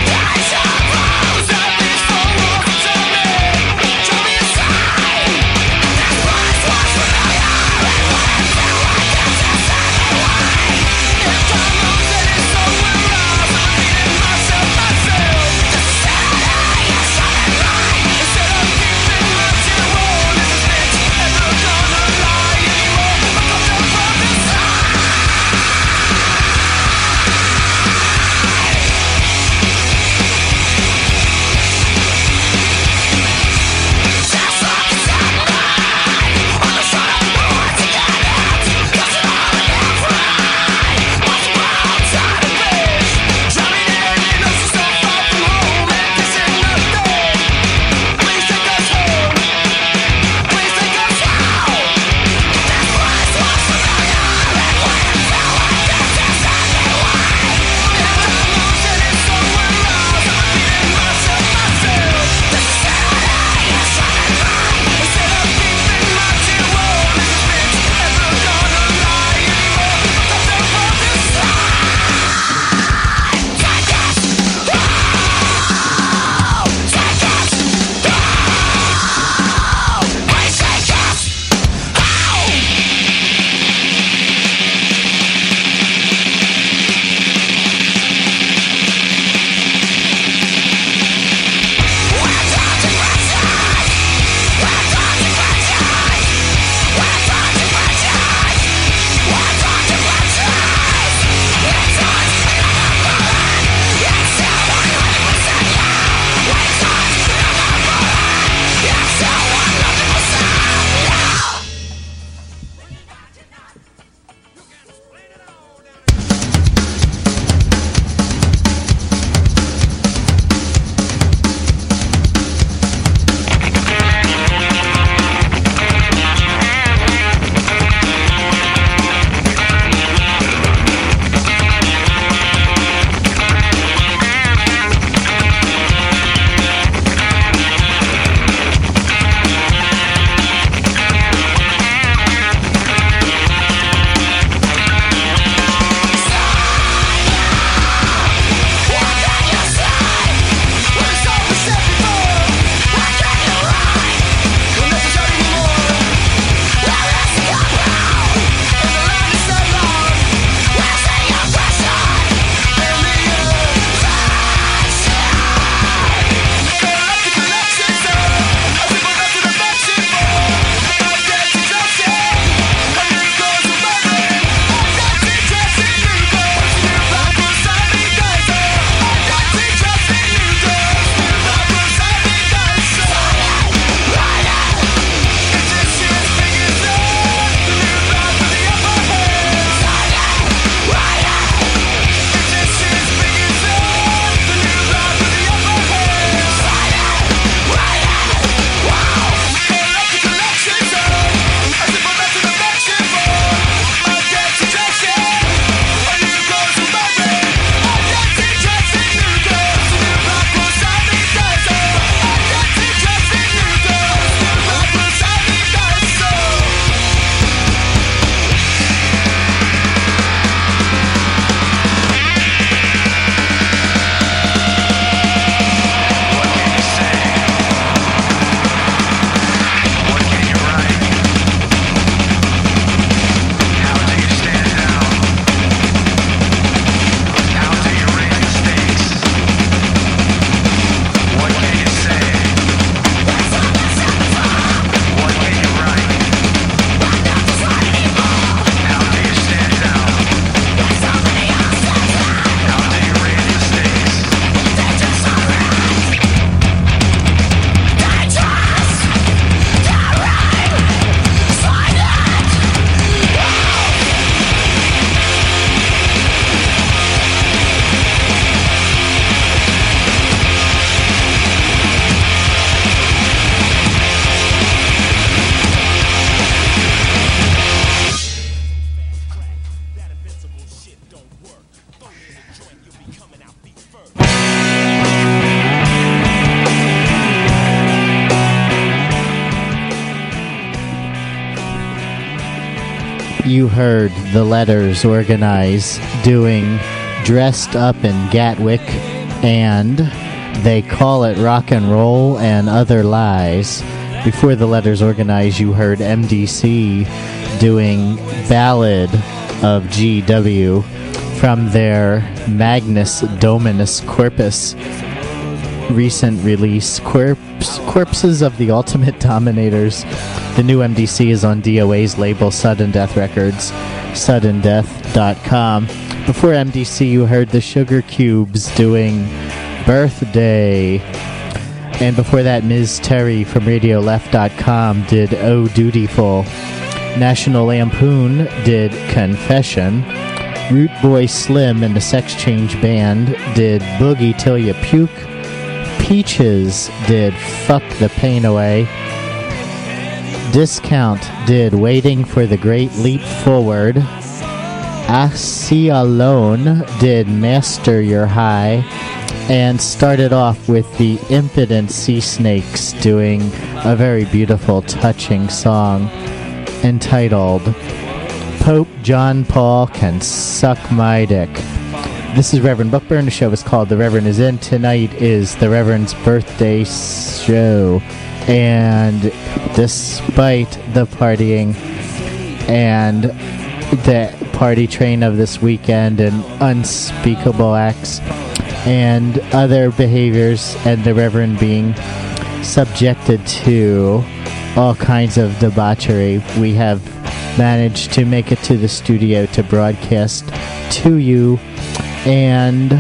you heard the Letters Organize doing Dressed Up in Gatwick and They Call It Rock and Roll and Other Lies. Before the Letters Organize, you heard M D C doing Ballad of G W from their Magnus Dominus Corpus recent release, Corpse, Corpses of the Ultimate Dominators. The new M D C is on D O A's label Sudden Death Records, sudden death dot com. Before M D C, you heard the Sugar Cubes doing Birthday. And before that, Miz Terry from radio left dot com did Oh Dutiful. National Lampoon did Confession. Root Boy Slim and the Sex Change Band did Boogie Till You Puke. Peaches did Fuck the Pain Away. Discount did Waiting for the Great Leap Forward. Asi Alone did Master Your High. And started off with the Impudent Sea Snakes doing a very beautiful, touching song entitled Pope John Paul Can Suck My Dick. This is Reverend Bookburn. The show is called The Reverend Is In. Tonight is the Reverend's birthday show. And despite the partying and the party train of this weekend and unspeakable acts and other behaviors, and the Reverend being subjected to all kinds of debauchery, we have managed to make it to the studio to broadcast to you and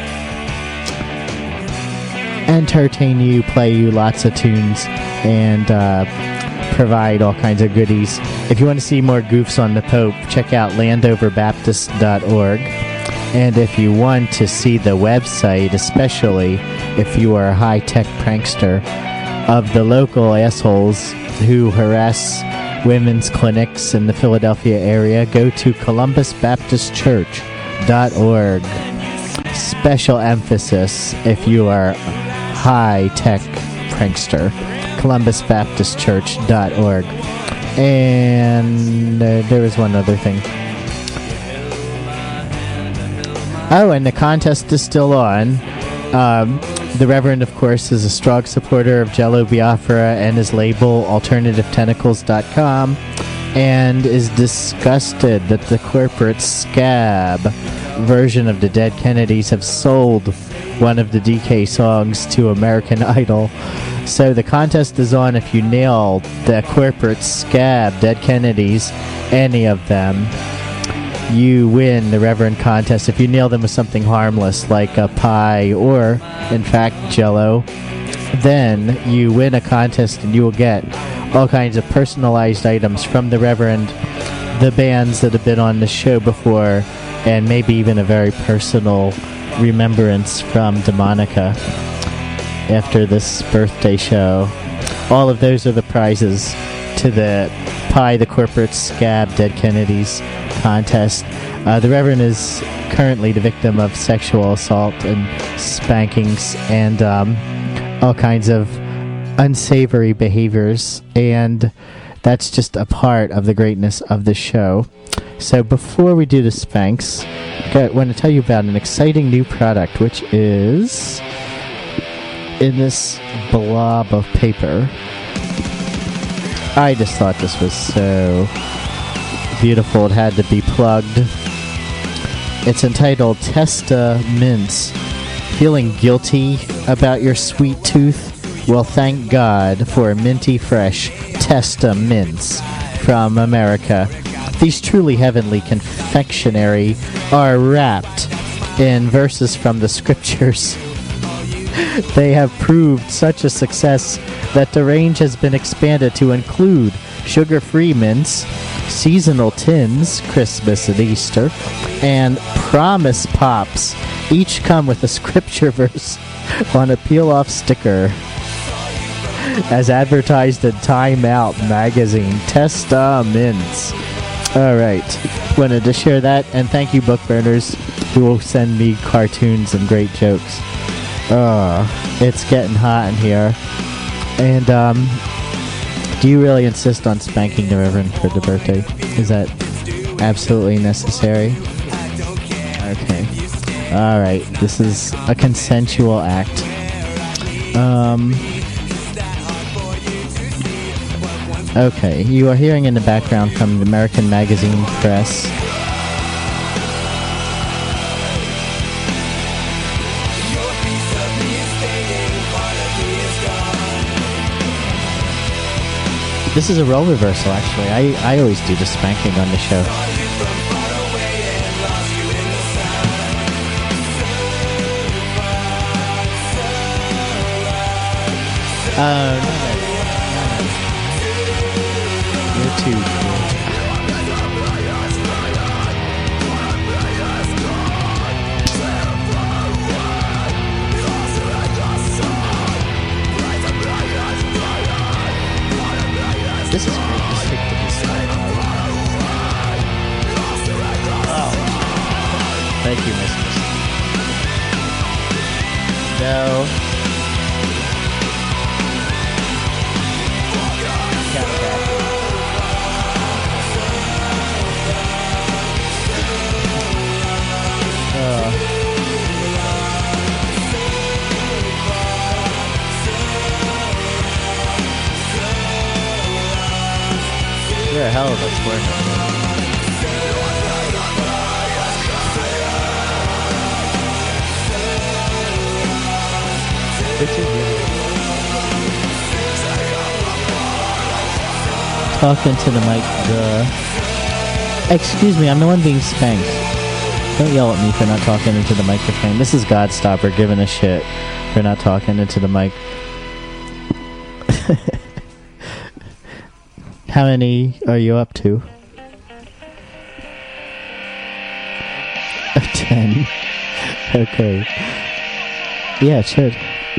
entertain you, play you lots of tunes, and uh, provide all kinds of goodies. If you want to see more goofs on the Pope, check out landover baptist dot org. And if you want to see the website, especially if you are a high-tech prankster, of the local assholes who harass women's clinics in the Philadelphia area, go to columbus baptist church dot org. Special emphasis if you are high-tech prankster, columbus baptist church dot org. And uh, there was one other thing. Oh, and the contest is still on. Um, the Reverend, of course, is a strong supporter of Jello Biafra and his label alternative tentacles dot com, and is disgusted that the corporate scab version of the Dead Kennedys have sold one of the D K songs to American Idol. So the contest is on. If you nail the corporate scab Dead Kennedys, any of them, you win the Reverend contest. If you nail them with something harmless like a pie or, in fact, Jello, then you win a contest and you will get all kinds of personalized items from the Reverend, the bands that have been on the show before, and maybe even a very personal remembrance from Demonica after this birthday show. All of those are the prizes to the Pie the Corporate Scab Dead Kennedys contest. Uh, the Reverend is currently the victim of sexual assault and spankings and um, all kinds of unsavory behaviors, and that's just a part of the greatness of the show. So before we do the spanks, I want to tell you about an exciting new product, which is in this blob of paper. I just thought this was so beautiful it had to be plugged. It's entitled Testa Mints. Feeling guilty about your sweet tooth? Well, thank God for minty fresh Testa Mints from America. These truly heavenly confectionery are wrapped in verses from the scriptures. They have proved such a success that the range has been expanded to include sugar-free mints, seasonal tins, Christmas and Easter, and Promise Pops. Each come with a scripture verse on a peel-off sticker. As advertised in Time Out magazine, Testa Mints. Alright, wanted to share that, and thank you, book burners, who will send me cartoons and great jokes. Oh, it's getting hot in here. And, um, do you really insist on spanking the Reverend for the birthday? Is that absolutely necessary. Okay. Alright, this is a consensual act. Um... Okay, you are hearing in the background from the American Magazine Press. This is a role reversal, actually. I, I always do the spanking on the show. Oh, no, no. You're too cool. This is great. Just stick to this side. Oh. Thank you, mistress. No. You're a hell of a squirter. Talk into the mic. Duh. Excuse me, I'm the one being spanked. Don't yell at me for not talking into the microphone. This is Godstopper giving a shit for not talking into the mic. How many are you up to? Ten. Okay. Yeah, it should.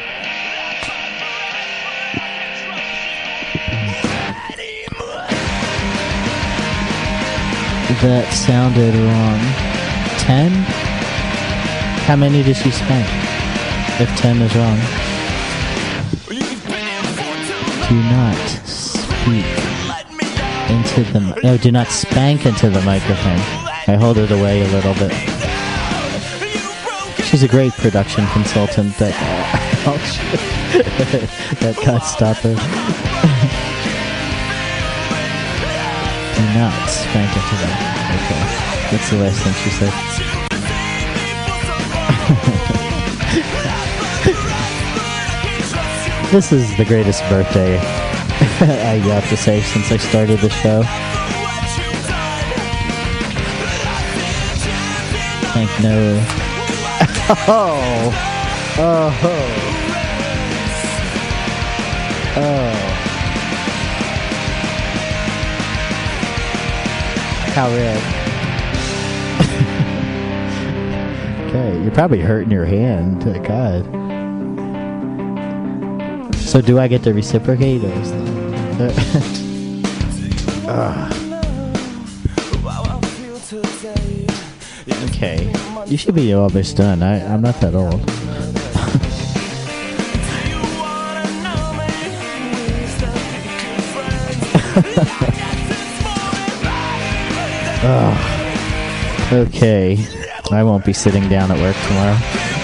That sounded wrong. Ten? How many did she spank? If ten is wrong. Do not speak into the... No, do not spank into the microphone. I hold it away a little bit. She's a great production consultant, that... Uh, oh, shit. That Godstopper. Do not spank into them. Okay. That's the last thing she said. This is the greatest birthday I have to say since I started the show. Thank no. Oh! Oh! Oh! How red. Okay, you're probably hurting your hand. Oh, God. So do I get to reciprocate? Or is that... uh. Okay. You should be almost done. I, I'm not that old. Oh. Okay. I won't be sitting down at work tomorrow.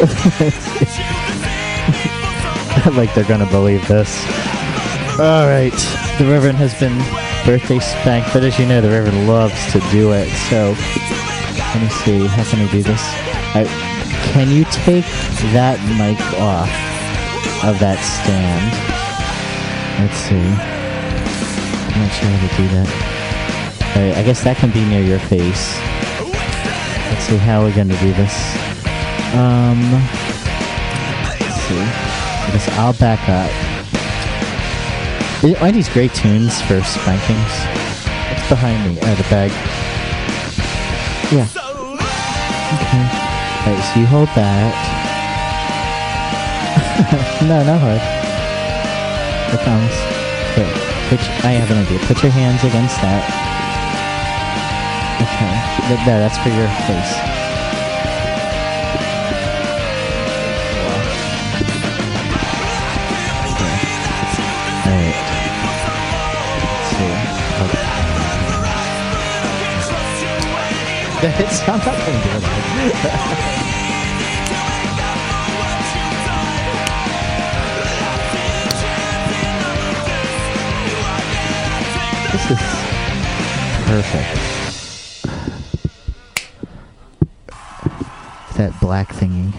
Like they're gonna believe this. Alright. The Reverend has been birthday spanked, but as you know, the Reverend loves to do it, so... Let me see. How can I do this? I, can you take that mic off of that stand? Let's see. I'm not sure how to do that. Alright, I guess that can be near your face. Let's see how we're gonna do this. Um, let's see. I guess I'll back up. Aren't these great tunes for spankings? What's behind me? Oh, the bag. Yeah. Okay. Alright, so you hold that. No, not hard. Here it comes. Okay. Put your, I have an idea. Put your hands against that. Okay. There, that's for your face. Okay. Alright. Let's see. Okay. It's I'm not going to do that. This is perfect. That black thingy.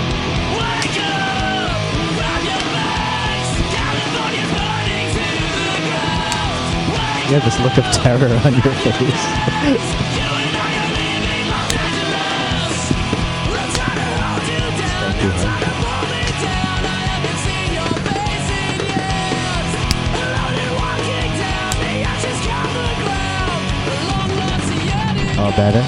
You have this look of terror on your face. Thank you, huh? All better?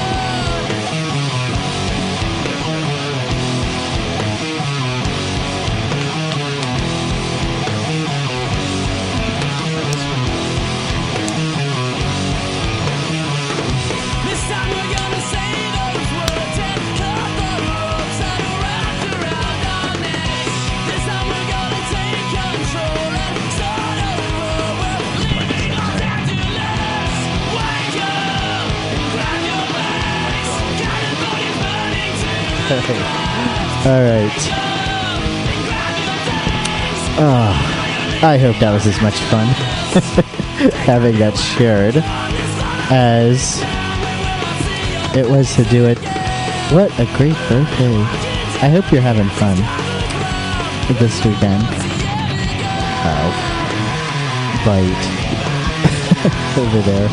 Alright. Oh, I hope that was as much fun having that shared as it was to do it. What a great birthday. I hope you're having fun this weekend. Oh, bite over there.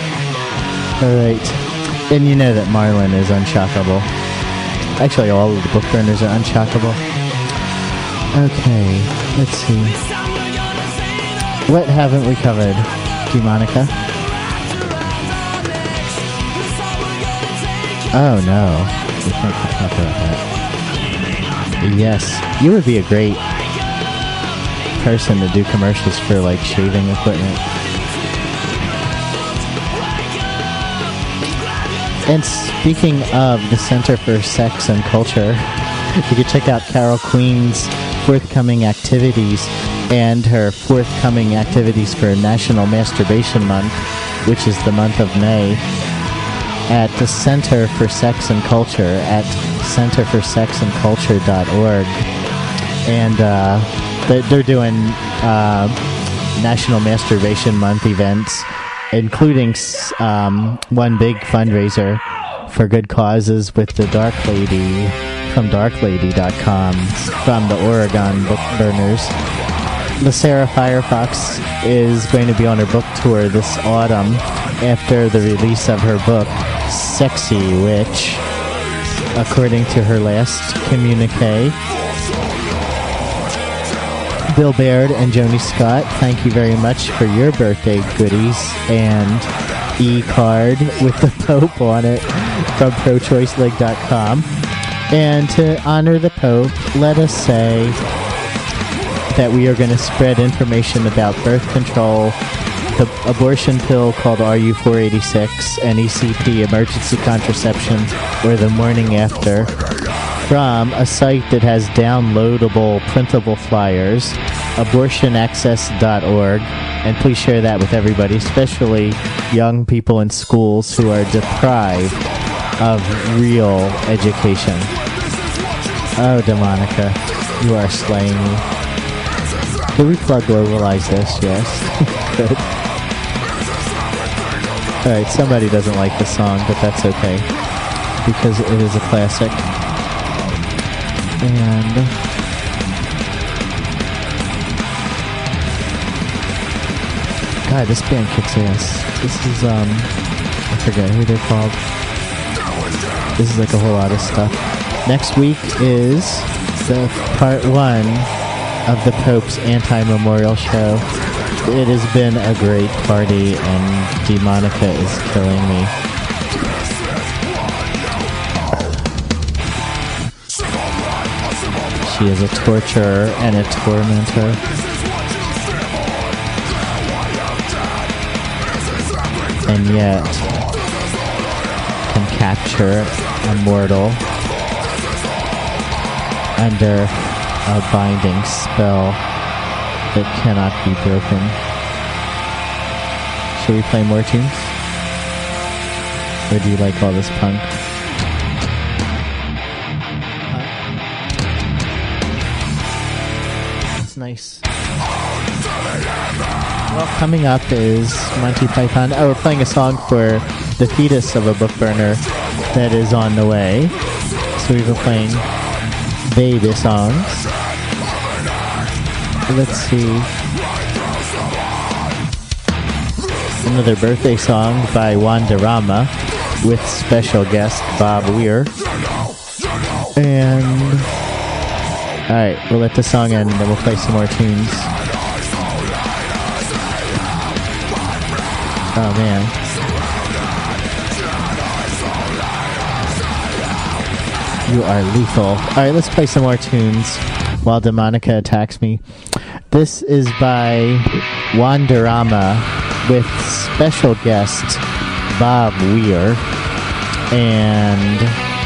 Alright. And you know that Marlon is unshockable. Actually, all of the book burners are unshockable. Okay, let's see. What haven't we covered, Demonica? Oh no, we can't talk about that. Yes, you would be a great person to do commercials for, like, shaving equipment. And speaking of the Center for Sex and Culture, you can check out Carol Queen's forthcoming activities and her forthcoming activities for National Masturbation Month, which is the month of May, at the Center for Sex and Culture at center for sex and culture dot org. And uh, they're doing uh, National Masturbation Month events, including um, one big fundraiser for good causes with the Dark Lady from dark lady dot com from the Oregon Book Burners. The Sarah Firefox is going to be on her book tour this autumn after the release of her book, Sexy Witch, according to her last communique. Bill Baird and Joni Scott, thank you very much for your birthday goodies and e-card with the Pope on it from pro choice leg dot com. And to honor the Pope, let us say that we are going to spread information about birth control, the abortion pill called R U four eighty-six, and E C P, emergency contraception, or the morning after, from a site that has downloadable printable flyers, abortion access dot org, and please share that with everybody, especially young people in schools who are deprived of real education. Oh, Demonica, you are slaying me. Can we plug Globalize this? Yes. Good. Alright, somebody doesn't like the song, but that's okay, because it is a classic. And God, this band kicks ass. This is, um, I forget who they're called. This is like a whole lot of stuff. Next week is the part one of the Pope's anti-memorial show. It has been a great party, and Demonica is killing me. She is a torturer and a tormentor. And yet can capture a mortal under a binding spell that cannot be broken. Should we play more tunes? Or do you like all this punk? Nice. Well, coming up is Monty Python. Oh, we're playing a song for the fetus of a book burner that is on the way. So we've been playing baby songs. Let's see. Another birthday song by Wandarama with special guest Bob Weir. And alright, we'll let the song end and then we'll play some more tunes. Oh man. You are lethal. Alright, let's play some more tunes while Demonica attacks me. This is by Wandarama with special guest Bob Weir. And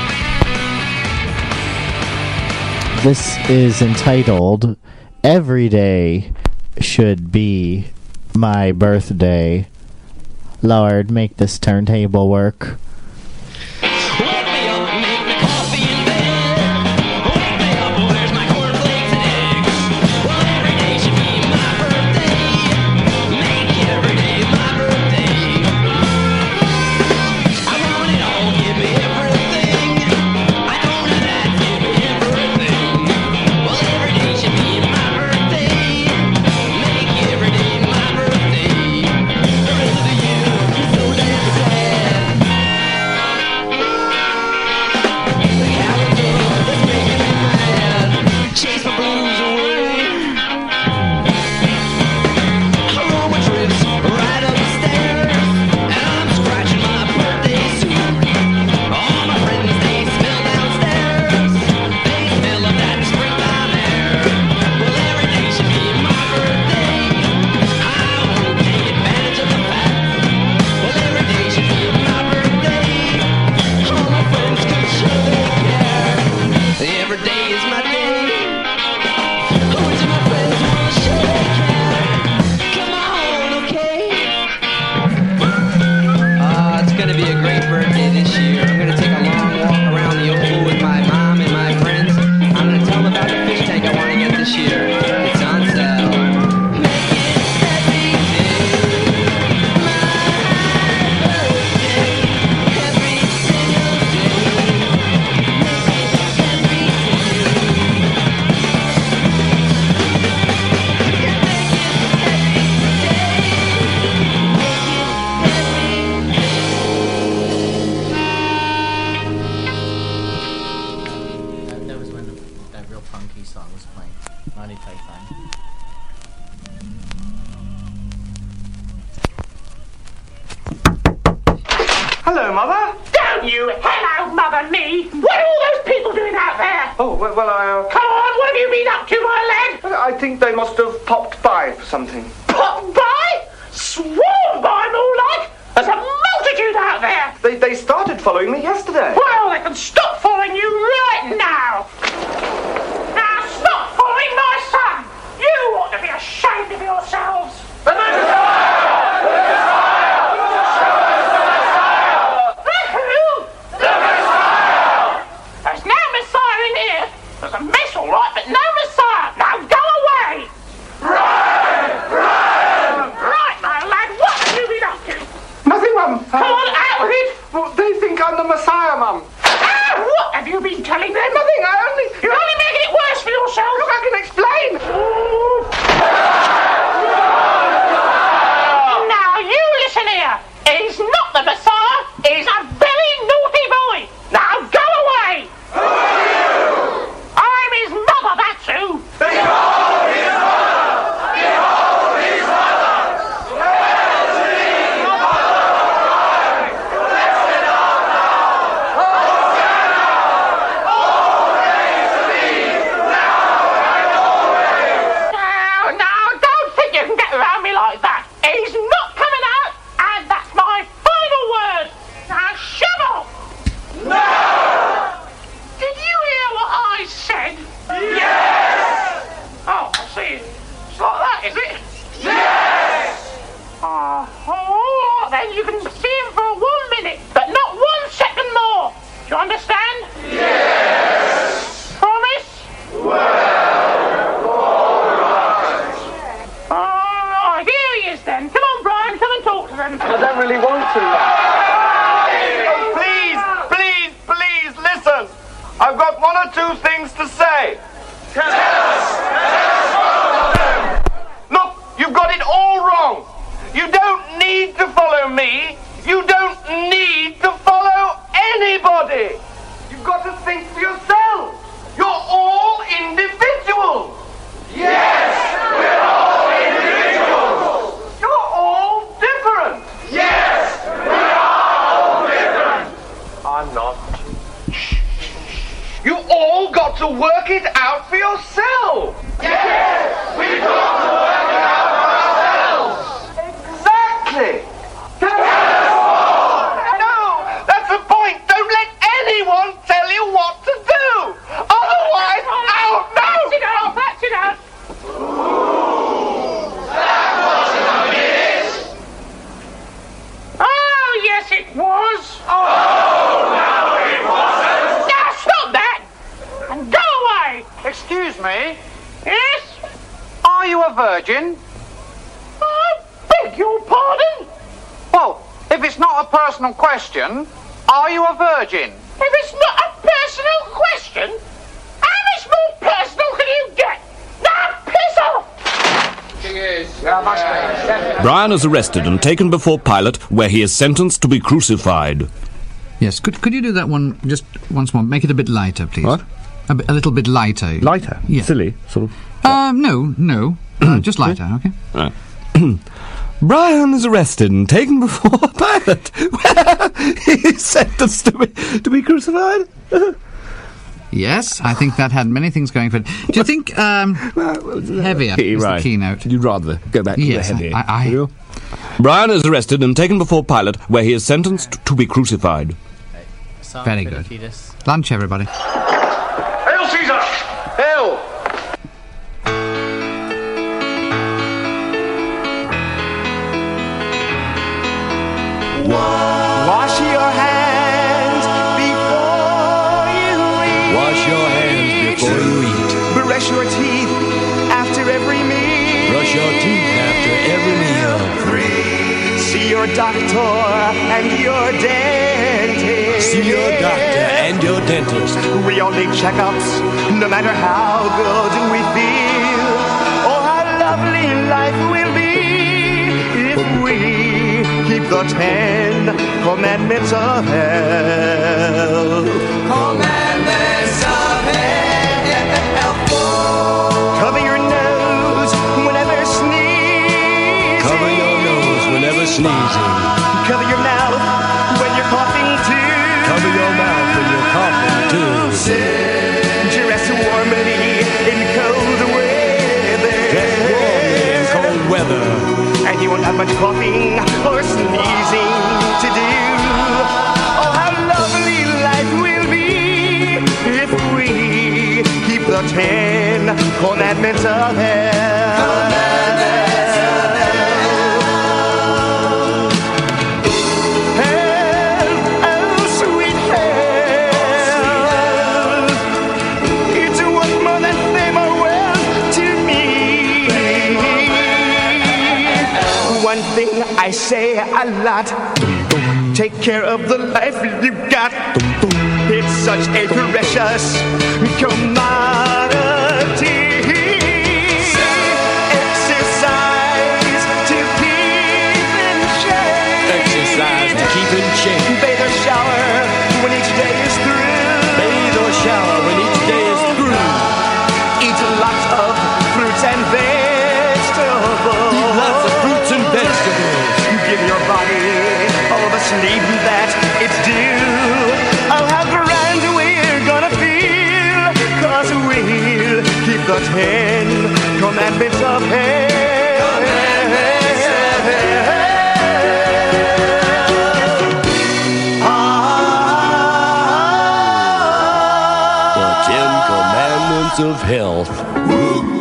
this is entitled Every Day Should Be My Birthday. Lord, make this turntable work. Hello, Mother. Don't you hello, Mother, me. What are all those people doing out there? Oh, well, well I... Uh... Come on, what have you been up to, my lad? I think they must have popped by for something. Popped by? Swarmed by, more like? There's a multitude out there. They, they started following me yesterday. Well, they can stop following you right now. Now, stop following my son. You ought to be ashamed of yourselves. The Messiah! The Messiah! There's no Messiah in here. There's a mess, all right, but no Messiah. Now go away. Right, right, right, my lad. What have you been up to? Nothing, Mum. Come on, out with it. Well, they think I'm the Messiah, Mum. Ah, what have you been telling them? Nothing. I only. You're only making it worse for yourself. Look, I can explain. Now you listen here. He's not the Messiah. He's a very naughty boy. Now go away. Who are you? I'm his mother, that's who. Behold his mother! Behold his mother! Hail to thee, mother of God! Blessed art thou! Hosanna! All praise to thee, now and always! Now, now, don't think you can get around me like that. He's not coming out, and that's my final word. Now shut up! No! Did you hear what I said? Yes! Oh, I see. It's like that, is it? Yes! Oh, oh, then you can see him for one minute, but not one second more. Do you understand? Yes! Promise? Well, all right. I've got one or two things to say. Tell us! Tell us all of them! Look, you've got it all wrong. You don't need to follow me. You don't need to follow anybody. You've got to think for yourselves. You're all individuals. Yes, we're all individuals. You're all different. Yes, we are all different. I'm not. You all got to work it out for yourselves. Yes, we've got to work it out for ourselves. Exactly. No, that's the point. Don't let anyone tell you what to do. Otherwise, I'll know. Patch it out, patch it out. Ooh, that wasn't a miss. Oh, yes, it was. Oh, no, it wasn't. Now, stop that. And go away. Excuse me. Yes? Are you a virgin? I beg your pardon? Well, if it's not a personal question, are you a virgin? If it's not a personal question, how much more personal can you get? Now, piss off! Brian is arrested and taken before Pilate, where he is sentenced to be crucified. Yes, could could you do that one just once more? Make it a bit lighter, please. What? A, bi- a little bit lighter. Lighter? Yeah. Silly, sort of. Um, no, no. uh, just lighter, okay? Right. Brian is arrested and taken before Pilate, where he is sentenced to be, to be crucified. Yes, I think that had many things going for it. Do you think um, heavier Key, is right. the keynote? You'd rather go back to Yes, the heavy. I- I- would you? Brian is arrested and taken before Pilate, where he is sentenced to be crucified. Very good. Lunch, everybody. Hail Caesar! Hail! Wash your hands before you eat. Wash your hands before you eat. Brush your teeth after every meal. Brush your teeth after every meal. See your doctor and your dentist. See your doctor and your dentist. We all make checkups, no matter how good we feel. Oh, how lovely life will be if we keep the Ten Commandments of Health. Commandments of Health. Cover your nose whenever sneezing. Cover your nose whenever sneezing. Cover your mouth when you're coughing too. Cover your mouth when you're coughing too. Dress warmly in cold weather. Dress warmly in cold weather. And you won't have much coughing or sneezing to do. Oh, how lovely life will be if we keep the Ten Commandments of Health. Commandments of Health. Health, oh sweet health. It's worth more than fame or wealth to me. One thing I say a lot, take care of the life you got. It's such a precious commodity. Exercise to keep in shape. Exercise to keep in shape. Bathe or shower when each day is through. Bathe or shower when each day is through. Eat lots of fruits and vegetables. Eat lots of fruits and vegetables. Give your body all the sleep that it's due. Oh, how grand we're gonna feel, 'cause we'll keep the Ten Commandments of Health. Commandments of Health. The Ten Commandments of Health.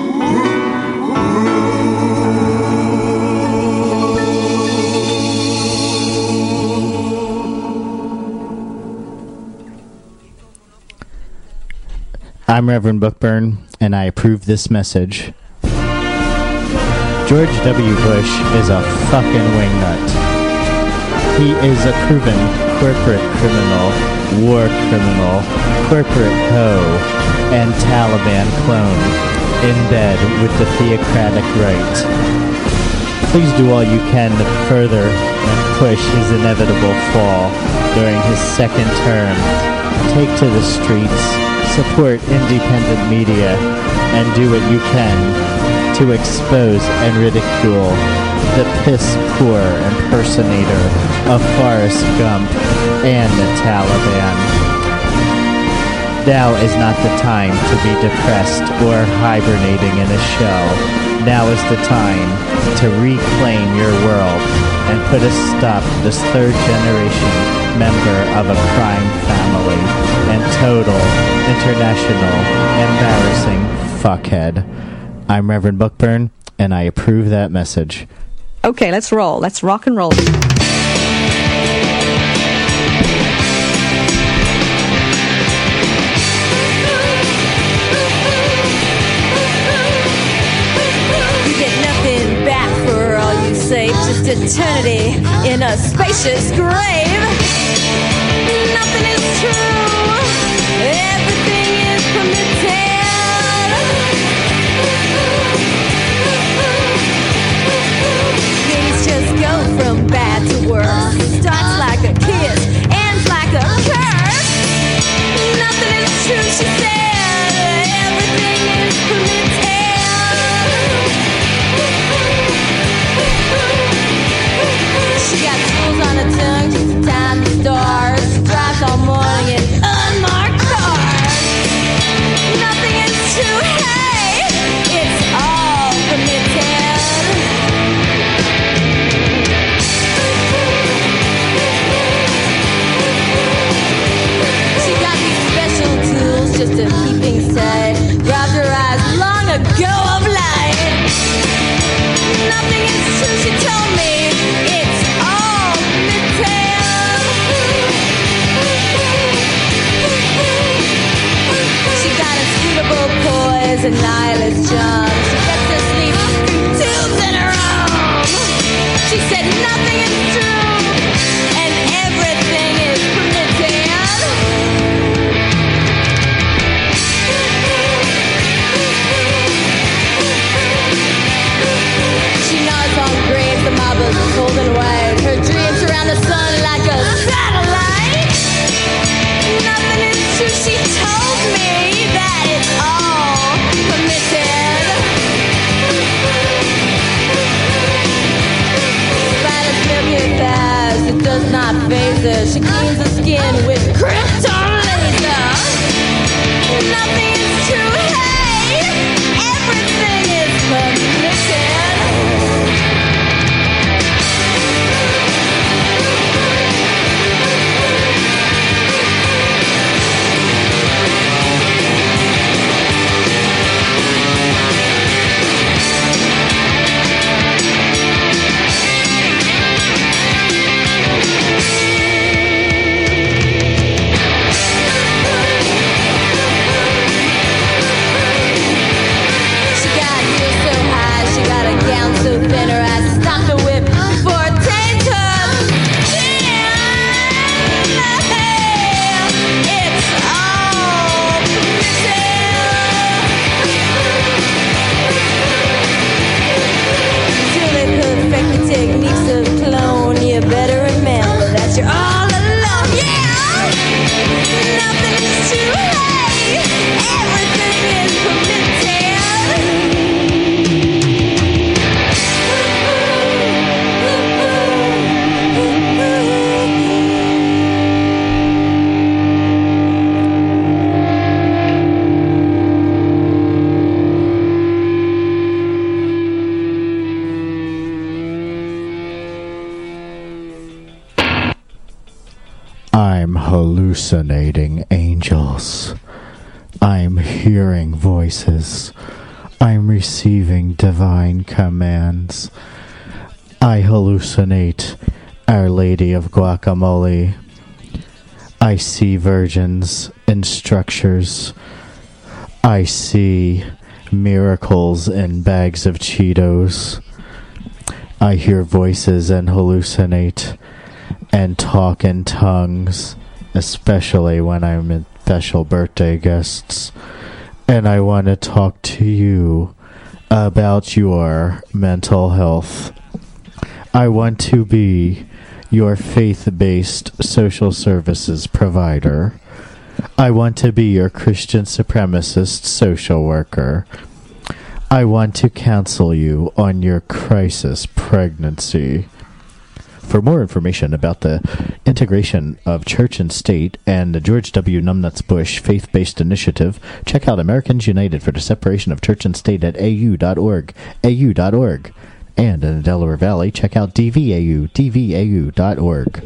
I'm Reverend Bookburn, and I approve this message. George W. Bush is a fucking wingnut. He is a proven corporate criminal war criminal, corporate hoe, and Taliban clone in bed with the theocratic right. Please do all you can to further push his inevitable fall during his second term. Take to the streets, support independent media, and do what you can to expose and ridicule the piss-poor impersonator of Forrest Gump and the Taliban. Now is not the time to be depressed or hibernating in a shell. Now is the time to reclaim your world and put a stop to this third-generation member of a crime family and total, international, embarrassing fuckhead. I'm Reverend Bookburn, and I approve that message. Okay, let's roll. Let's rock and roll. Just eternity in a spacious grave. Nothing is true. Everything is permitted. Things just go from bad to worse. Starts like a kiss, ends like a curse. Nothing is true, she said. Everything is permitted. She got tools on her tongue just to time the stars. Drives all morning in unmarked cars. Nothing is true, hey, it's all permitted. She got these special tools just to keep things tight. Robbed her eyes long ago of light. Nothing is true, she told me. It's all permitted. She got inscrutable poise and nihilist charm. She gets to sleep through tubes in her arm. She said nothing is true and everything is permitted. She nods on graves, the marbles are cold and white. Her dreams around the sun like a satellite. Nothing is true, she told me that it's all permitted. Spiders milk her thighs, it does not faze her. She cleans her skin with krypton laser. Nothing is true, hey, everything is permitted. So thin her eyes stopped the whip for a tainter. It's all permitted. Till they perfect the techniques of clone, you better remember that you're all alone. Yeah, nothing is too late. Everything is permitted. I'm hallucinating angels. I'm hearing voices. I'm receiving divine commands. I hallucinate Our Lady of Guacamole. I see virgins in structures. I see miracles in bags of Cheetos. I hear voices and hallucinate and talk in tongues especially when I'm in special birthday guests. And I want to talk to you about your mental health. I want to be your faith-based social services provider. I want to be your Christian supremacist social worker. I want to counsel you on your crisis pregnancy. For more information about the integration of church and state and the George W. Numbnuts Bush faith-based initiative, check out Americans United for the Separation of Church and State at A U dot org, A U dot org. And in the Delaware Valley, check out D V A U, D V A U dot org.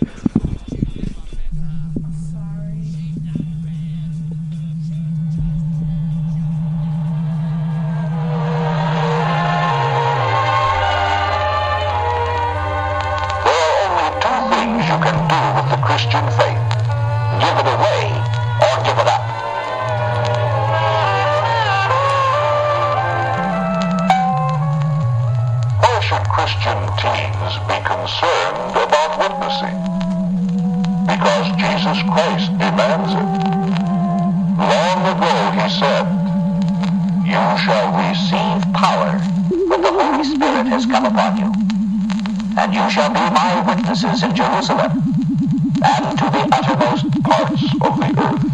Christian faith. Give it away or give it up. Why should Christian teens be concerned about witnessing? Because Jesus Christ demands it. Long ago he said, "You shall receive power when the Holy Spirit has come upon you, and you shall be my witnesses in Jerusalem, and to the uttermost parts of the earth."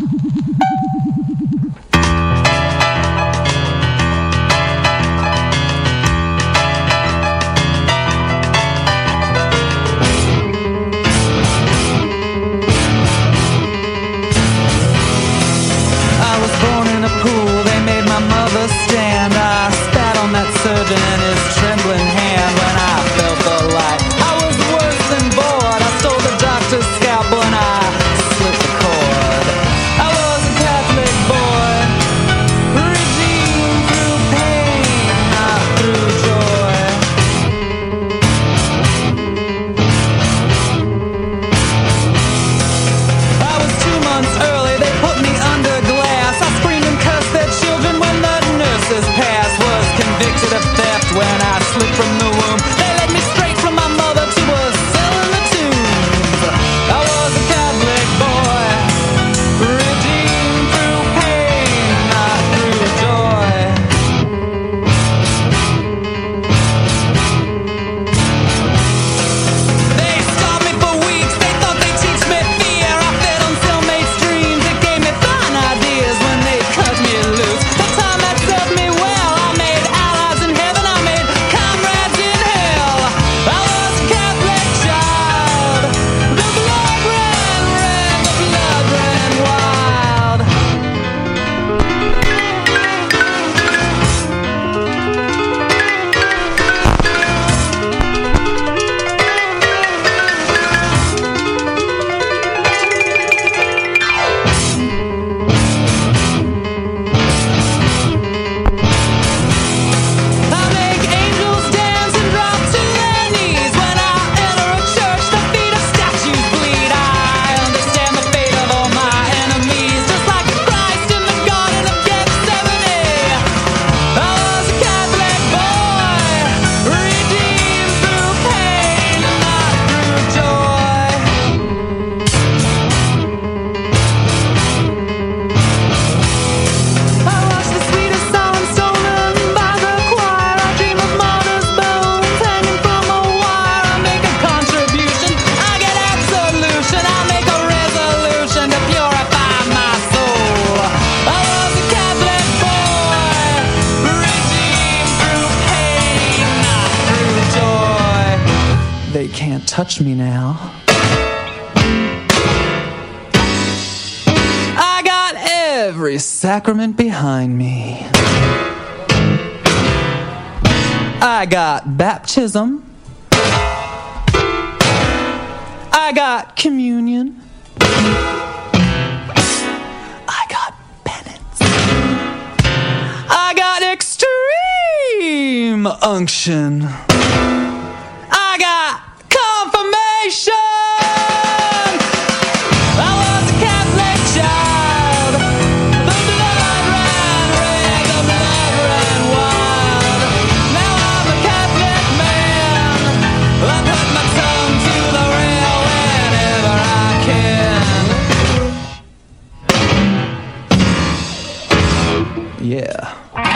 I was born in a pool, they made my mother stand. I spat on that surgeon and his trembling hand when I felt the light. I was worse than bored, I stole the doctor's scalpel and I slipped the cord. I was a Catholic boy, redeemed through pain, not through joy. I was two months early, they put me under glass. I screamed and cursed their children when the nurses passed. Was convicted of theft when I slipped from the womb. They led me straight from my mother to a cell in the tombs. I was a Catholic boy, redeemed through pain, not through joy. They stopped me for weeks, they thought they'd teach me fear. I fed on cellmates' dreams, it gave me fine ideas when they cut me loose. The time that served me well, I made allies in heaven, I made comrades in hell. I was a Catholic child, the blood ran red, the blood ran wild. I make angels dance and drop to their knees. When I enter a church, the feet of statues bleed. I understand the fate of all my enemies, just like Christ in the Garden of Gethsemane. I was a Catholic boy, redeemed through pain, not through joy. I watch the sweetest sound stolen by the choir. I dream of martyrs' bones hanging from a wire. I make a contribution, I get absolution. I make a resolution to purify my soul. I was a Catholic boy, redeemed through pain, not through joy. They can't touch me now. I got every sacrament behind me. I got baptism. I got communion. I got penance. I got extreme unction. I got confirmation. I was a Catholic child. The blood ran red, the blood ran wild. Now I'm a Catholic man. I put my tongue to the rail whenever I can. Yeah.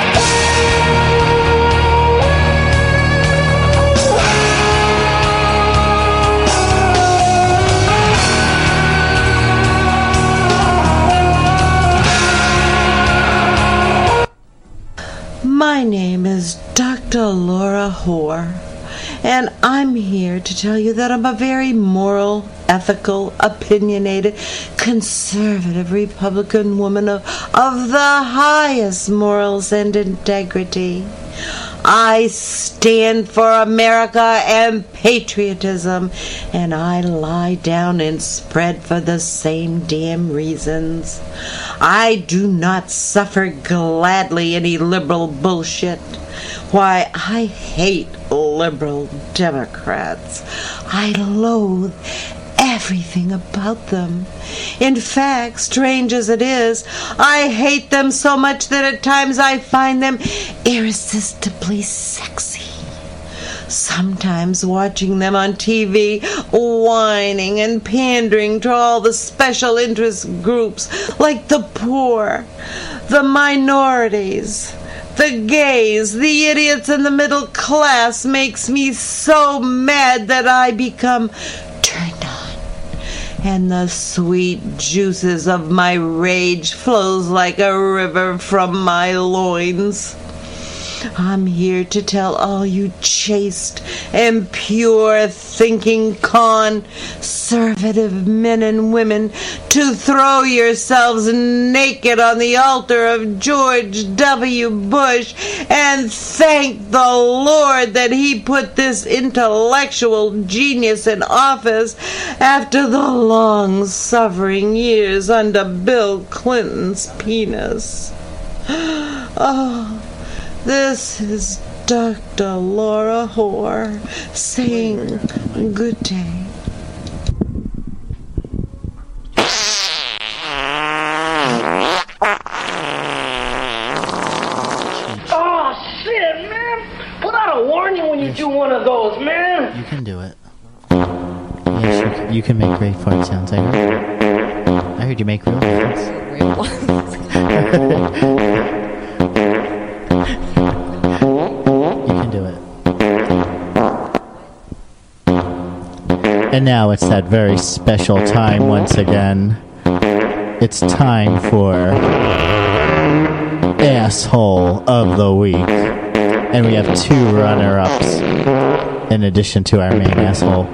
My name is Doctor Laura Hoare, and I'm here to tell you that I'm a very moral, ethical, opinionated, conservative Republican woman of, of the highest morals and integrity. I stand for America and patriotism, and I lie down and spread for the same damn reasons. I do not suffer gladly any liberal bullshit. Why, I hate liberal Democrats. I loathe everything about them. In fact, strange as it is, I hate them so much that at times I find them irresistibly sexy. Sometimes watching them on T V, whining and pandering to all the special interest groups like the poor, the minorities, the gays, the idiots, and the middle class makes me so mad that I become turned on. And the sweet juices of my rage flows like a river from my loins. I'm here to tell all you chaste and pure thinking conservative men and women to throw yourselves naked on the altar of George W. Bush and thank the Lord that he put this intellectual genius in office after the long-suffering years under Bill Clinton's penis. Oh, this is Doctor Laura Hoare saying good day. Oh, shit, man. Put out a warning when you do one of those, man. You can do it. Yes, you, you can make great fart sounds. I heard. I heard you make real ones. Real ones. And now it's that very special time once again. It's time for Asshole of the Week. And we have two runner-ups in addition to our main asshole.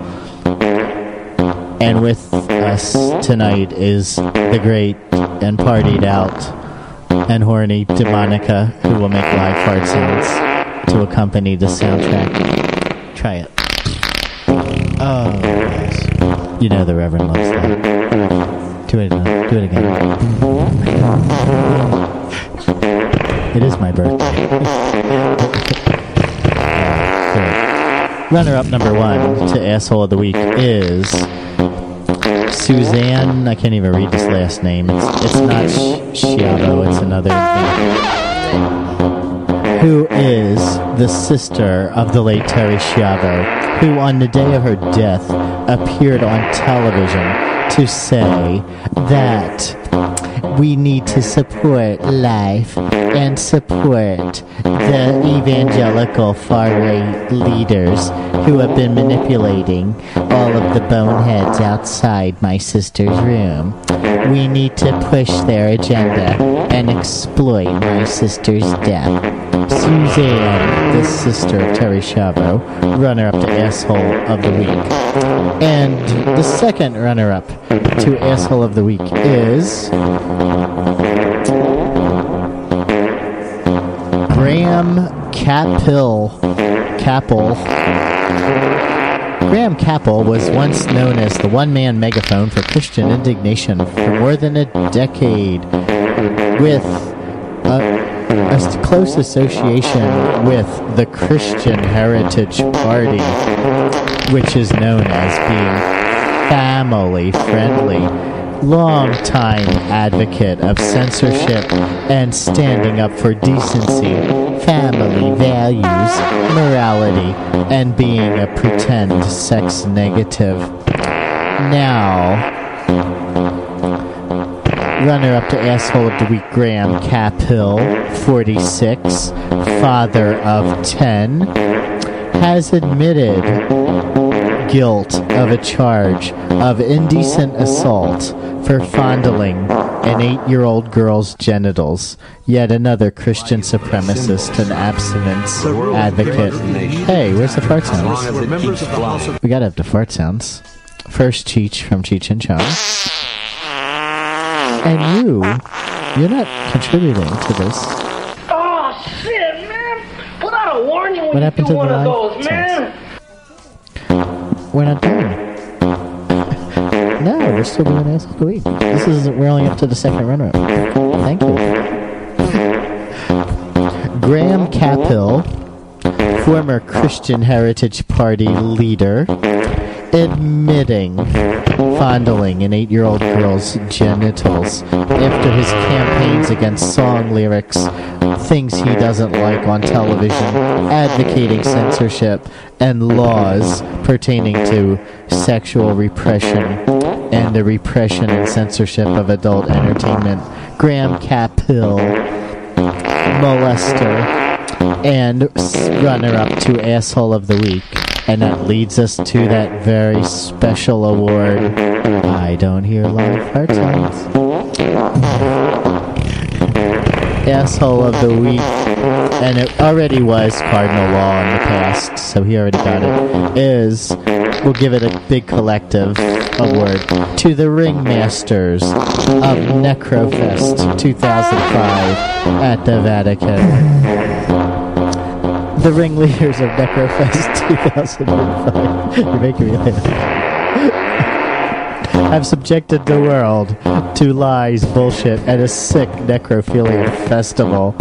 And with us tonight is the great and partied out and horny Demonica, who will make live fart sounds to accompany the soundtrack. Try it. Oh, yes. You know the Reverend loves that. Do it again. Do it again. It is my birthday. Runner-up number one to Asshole of the Week is Suzanne. I can't even read this last name. It's, it's not Schiavo. It's another thing. Who is the sister of the late Terry Schiavo, who on the day of her death appeared on television to say that we need to support life and support the evangelical far-right leaders who have been manipulating all of the boneheads outside my sister's room. We need to push their agenda and exploit my sister's death. Suzanne, the sister of Terry Schiavo, runner-up to Asshole of the Week. And the second runner-up to Asshole of the Week is Graham Capel. Capel. Graham Capel was once known as the one-man megaphone for Christian indignation for more than a decade, with a a close association with the Christian Heritage Party, which is known as being family-friendly, long-time advocate of censorship and standing up for decency, family values, morality, and being a pretend sex negative. Now, Runner-up to Asshole of the Week, Graham Caphill, forty-six, father of ten, has admitted guilt of a charge of indecent assault for fondling an eight-year-old girl's genitals. Yet another Christian supremacist and abstinence advocate. Hey, where's the fart sounds? We gotta have the fart sounds. First, Cheech from Cheech and Chong. And you, you're not contributing to this. Oh, shit, man. Put out a warning when What you happened do to one the of live those, man. We're not done. No, we're still doing Asshole of the Week. This is, we're only up to the second runner-up. Thank you. Graham Caphill, former Christian Heritage Party leader, admitting fondling an eight-year-old girl's genitals after his campaigns against song lyrics, things he doesn't like on television, advocating censorship, and laws pertaining to sexual repression and the repression and censorship of adult entertainment. Graham Caphill, molester, and runner-up to Asshole of the Week. And that leads us to that very special award. I don't hear live heart sounds. Asshole of the Week. And it already was Cardinal Law in the past, so he already got it. Is, we'll give it a big collective award to the Ringmasters of Necrofest two thousand five at the Vatican. The ringleaders of Necrofest two thousand five. You're making me laugh. Have subjected the world to lies, bullshit, and a sick necrophilia festival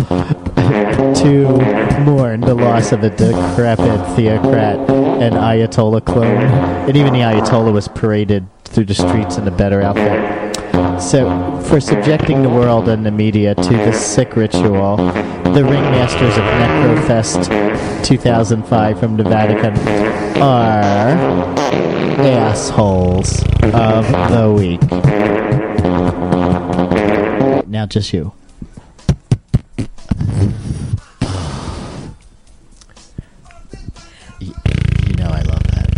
to mourn the loss of a decrepit theocrat and Ayatollah clone. And even the Ayatollah was paraded through the streets in a better outfit. So, for subjecting the world and the media to this sick ritual, the Ringmasters of Necrofest two thousand five from the Vatican are Assholes of the Week. Now just you. You, you know I love that.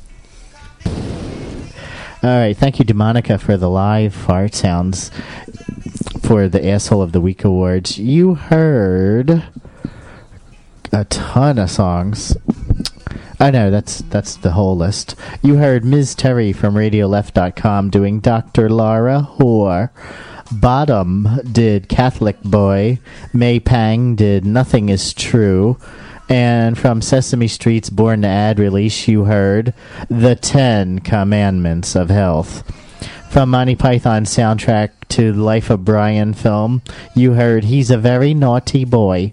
Alright, thank you, Demonica, for the live fart sounds for the Asshole of the Week Awards. You heard a ton of songs. I know, that's that's the whole list. You heard Miz Terry from radio left dot com doing Doctor Laura Hoare. Bottom did Catholic Boy. May Pang did Nothing Is True. And from Sesame Street's Born to Ad release, you heard The Ten Commandments of Health. From Monty Python's soundtrack to the Life of Brian film, you heard He's a Very Naughty Boy.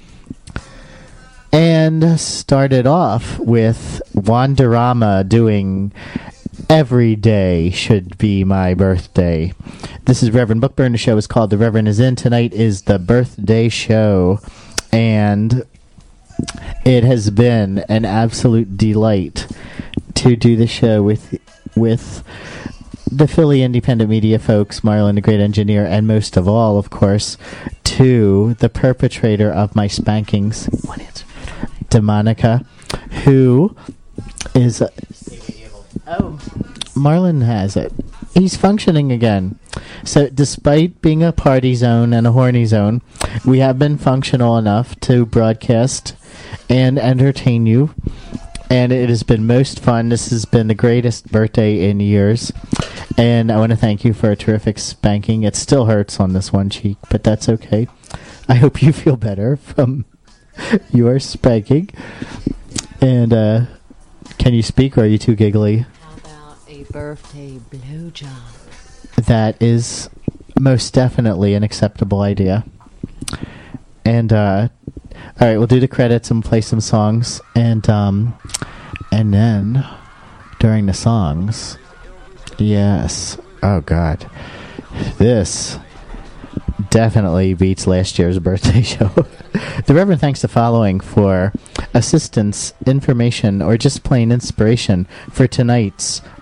And started off with Wanderama doing Every Day Should Be My Birthday. This is Reverend Bookburn. The show is called The Reverend Is In. Tonight is the birthday show. And it has been an absolute delight to do the show with with the Philly Independent Media folks, Marlon the Great Engineer, and most of all, of course, to the perpetrator of my spankings, one answer, Demonica, who is... Uh, oh, Marlon has it. He's functioning again. So despite being a party zone and a horny zone, we have been functional enough to broadcast and entertain you. And it has been most fun. This has been the greatest birthday in years. And I want to thank you for a terrific spanking. It still hurts on this one cheek, but that's okay. I hope you feel better from your spanking. And uh, can you speak, or are you too giggly? How about a birthday blowjob? That is most definitely an acceptable idea. And, uh, alright, we'll do the credits and play some songs. And, um, and then, during the songs, yes, oh god, this definitely beats last year's birthday show. The Reverend thanks the following for assistance, information, or just plain inspiration for tonight's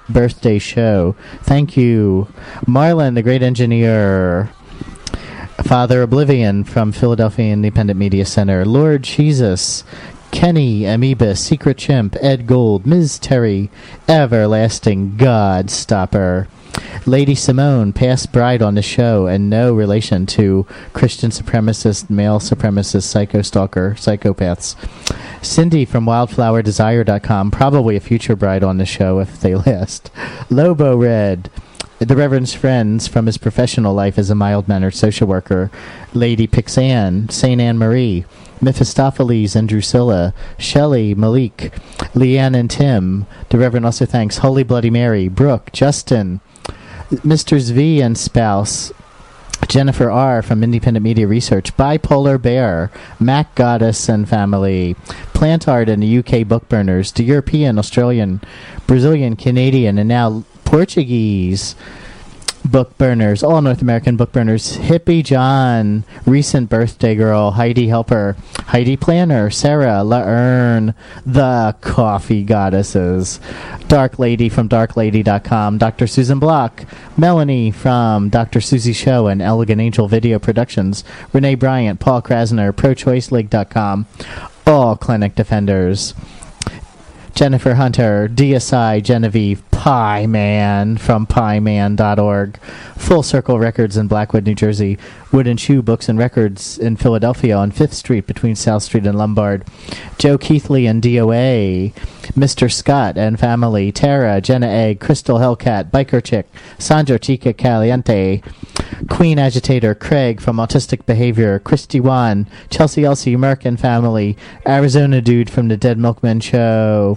birthday show. Thank you. Marlon, the great engineer. Father Oblivion from Philadelphia Independent Media Center. Lord Jesus. Kenny, Amoeba, Secret Chimp, Ed Gold, Miz Terry, Everlasting God Stopper. Lady Simone, past bride on the show and no relation to Christian supremacist, male supremacist, psycho stalker, psychopaths. Cindy from wildflower desire dot com, probably a future bride on the show if they last. Lobo Red, the Reverend's friends from his professional life as a mild-mannered social worker. Lady Pixanne, Saint Anne Marie, Mephistopheles and Drusilla, Shelley, Malik, Leanne and Tim. The Reverend also thanks Holy Bloody Mary, Brooke, Justin, Mister V and spouse, Jennifer R. from Independent Media Research, Bipolar Bear, Mac Goddess and family, Plant Art and the U K Bookburners, the European, Australian, Brazilian, Canadian, and now Portuguese Bookburners, all North American Bookburners, Hippie John, recent birthday girl, Heidi Helper, Heidi Planner, Sarah, Laern, the Coffee Goddesses, Dark Lady from dark lady dot com, Doctor Susan Block, Melanie from Doctor Susie Show and Elegant Angel Video Productions, Renee Bryant, Paul Krasner, pro choice league dot com, all Clinic Defenders, Jennifer Hunter, D S I, Genevieve, Pie Man from pie man dot org, Full Circle Records in Blackwood, New Jersey, Wood and Shoe Books and Records in Philadelphia on fifth Street between South Street and Lombard, Joe Keithley and D O A, Mister Scott and family, Tara, Jenna Egg, Crystal Hellcat, Biker Chick, Sandra Chica Caliente, Queen Agitator, Craig from Autistic Behavior, Christy Wan, Chelsea Elsie, Merck and family, Arizona Dude from the Dead Milkman Show,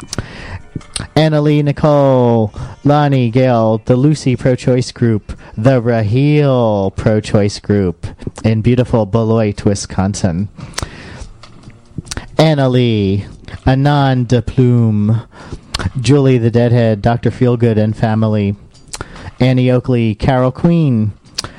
Annalie, Nicole, Lonnie, Gail, the Lucy Pro-Choice Group, the Raheel Pro-Choice Group in beautiful Beloit, Wisconsin, Annalie, Anand de Plume, Julie the Deadhead, Doctor Feelgood and family, Annie Oakley, Carol Queen,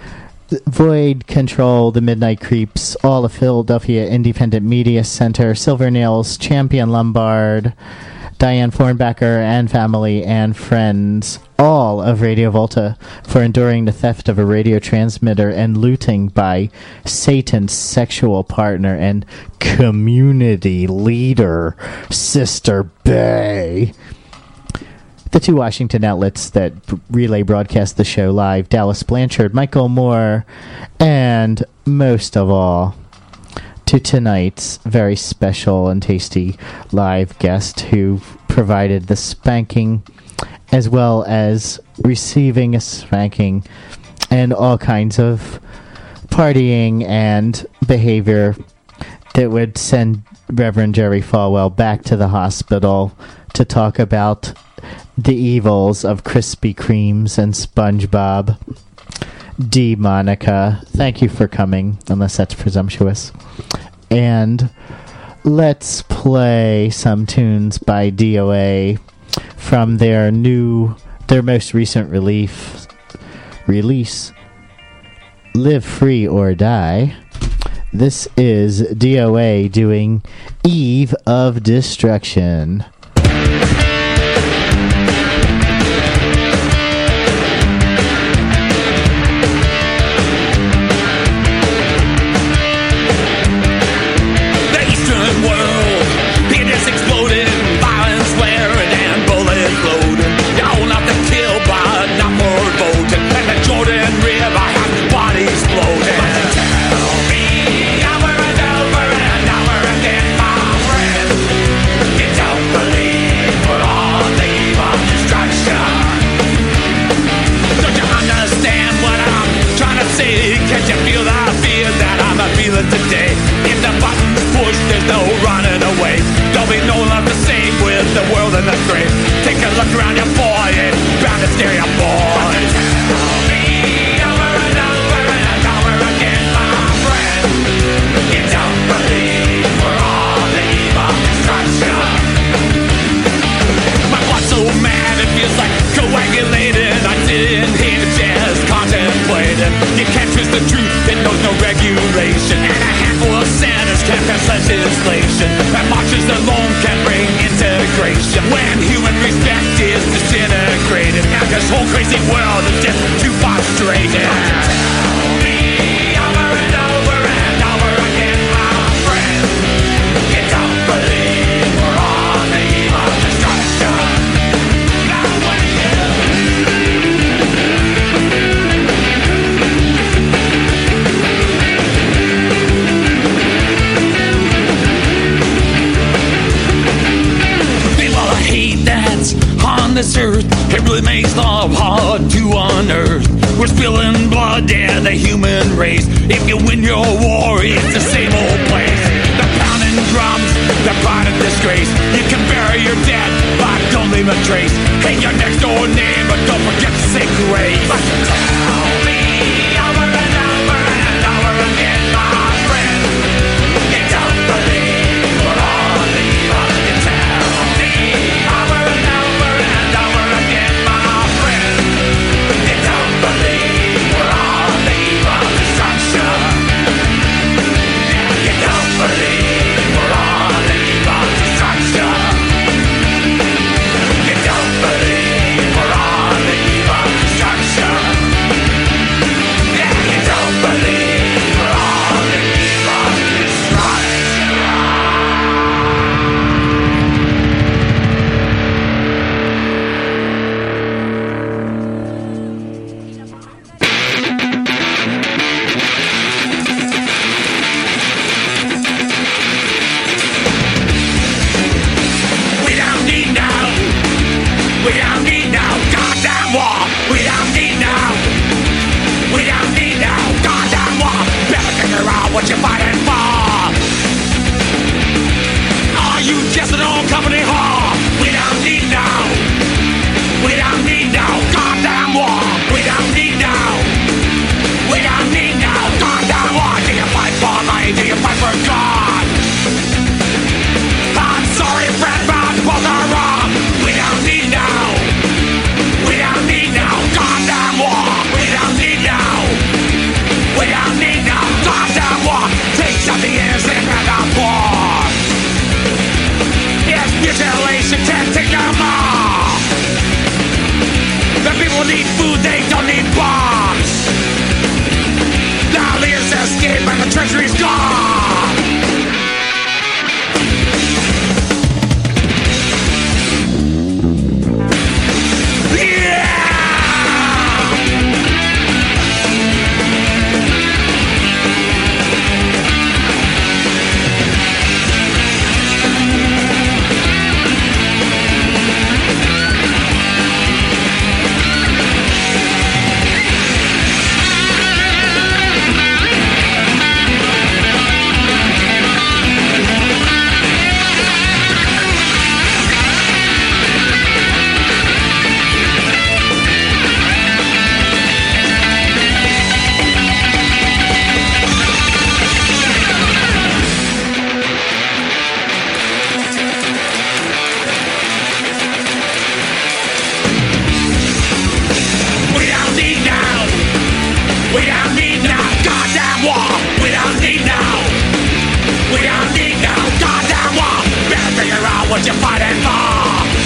Void Control, the Midnight Creeps, all of Philadelphia Independent Media Center, Silver Nails, Champion Lombard, Diane Fornbacher and family and friends, all of Radio Volta, for enduring the theft of a radio transmitter and looting by Satan's sexual partner and community leader, Sister Bay. The two Washington outlets that b- relay broadcast the show live, Dallas Blanchard, Michael Moore, and most of all, to tonight's very special and tasty live guest who provided the spanking as well as receiving a spanking and all kinds of partying and behavior that would send Reverend Jerry Falwell back to the hospital to talk about the evils of Krispy Kremes and SpongeBob. D. Monica, thank you for coming, unless that's presumptuous. And let's play some tunes by D O A from their new, their most recent relief, release, Live Free or Die. This is D O A doing Eve of Destruction. Over and over again, my friend. You don't believe whole crazy world is just too frustrated. Tell me over and over and over again, my friend, you don't believe we're on the eve of destruction. Now when people, I hate that's on this earth. It really makes love hard to unearth. We're spilling blood, yeah, the human race. If you win your war, it's the same old place. The pounding drums, the pride and disgrace. You can bury your dead, but don't leave a trace. Hate your next door neighbor, don't forget to say grace. But tell me over and over and over again, my friend, you don't believe we're on the eve of. You tell me over and over and over again, my friend, you don't believe we're on the eve of destruction. You don't believe we're on the eve of destruction. You don't believe we're on the eve of destruction. Yeah, you don't believe we're on the eve of destruction. We don't need no, we don't need no goddamn war. We don't need no, we don't need no goddamn war. Better figure out what you're fighting for. Are you just an old company whore? We don't need no, we don't need no goddamn war. We don't need no, we don't need no goddamn war. Do you fight for money? Do you fight for God? I'm sorry, friend, but both are wrong. We don't need no, we don't need no goddamn war. We don't need no, we don't need no goddamn war. Take something innocent and a war. Yes, mutilation can't take no more. The people need food, they don't need bombs. The leaders escape and the treasury's gone. We don't need no, we don't need no goddamn war. We don't need no, we don't need no goddamn war. Better figure out what you're fighting for.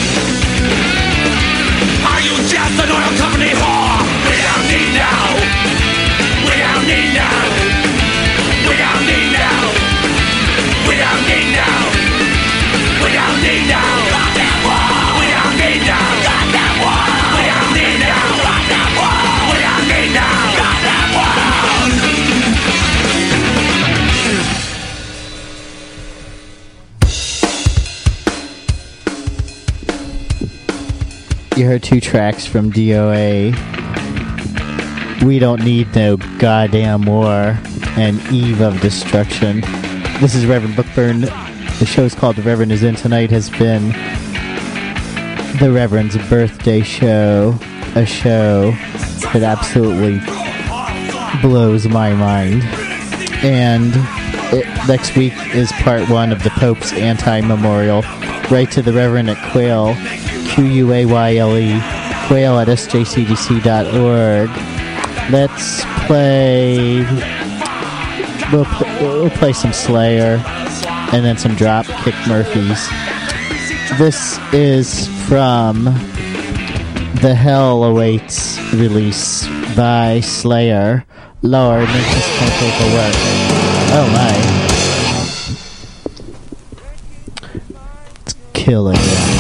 Are you just an oil company whore? We don't need no, we don't need no, we don't need no, we don't need no, we don't need no goddamn war. We don't need no goddamn war. We don't need no goddamn war. We don't need no goddamn war. You heard two tracks from D O A. We Don't Need No Goddamn War and Eve of Destruction. This is Reverend Bookburn. The show is called The Reverend Is In. Tonight has been the Reverend's birthday show. A show that absolutely blows my mind. And it, next week is part one of the Pope's anti-memorial. Write to the Reverend at Quayle, Q U A Y L E, Quayle at S J C D C dot org. Let's play... We'll, pl- we'll play some Slayer and then some Dropkick Murphys. This is from The Hell Awaits release by Slayer. Lord, make this country for work. Oh my. It's killing it.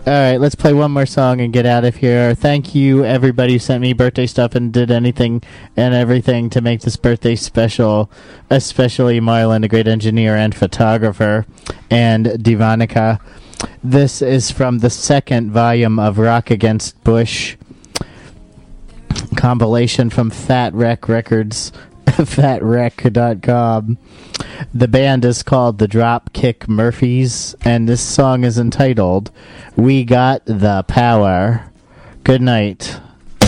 All right, let's play one more song and get out of here. Thank you, everybody who sent me birthday stuff and did anything and everything to make this birthday special, especially Marlon, the great engineer and photographer, and Divanica. This is from the second volume of Rock Against Bush, compilation from Fat Wreck Records, fat wreck dot com. The band is called the Dropkick Murphys, and this song is entitled We Got the Power. Good night.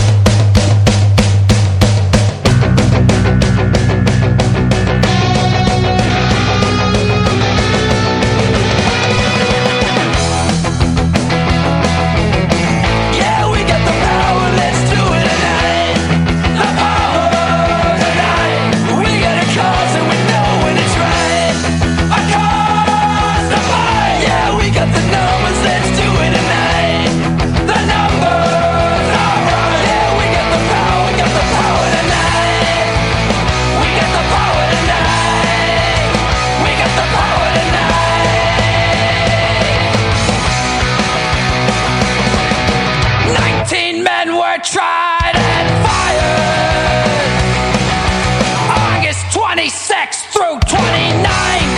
Tried and fired August twenty-sixth through twenty-ninth.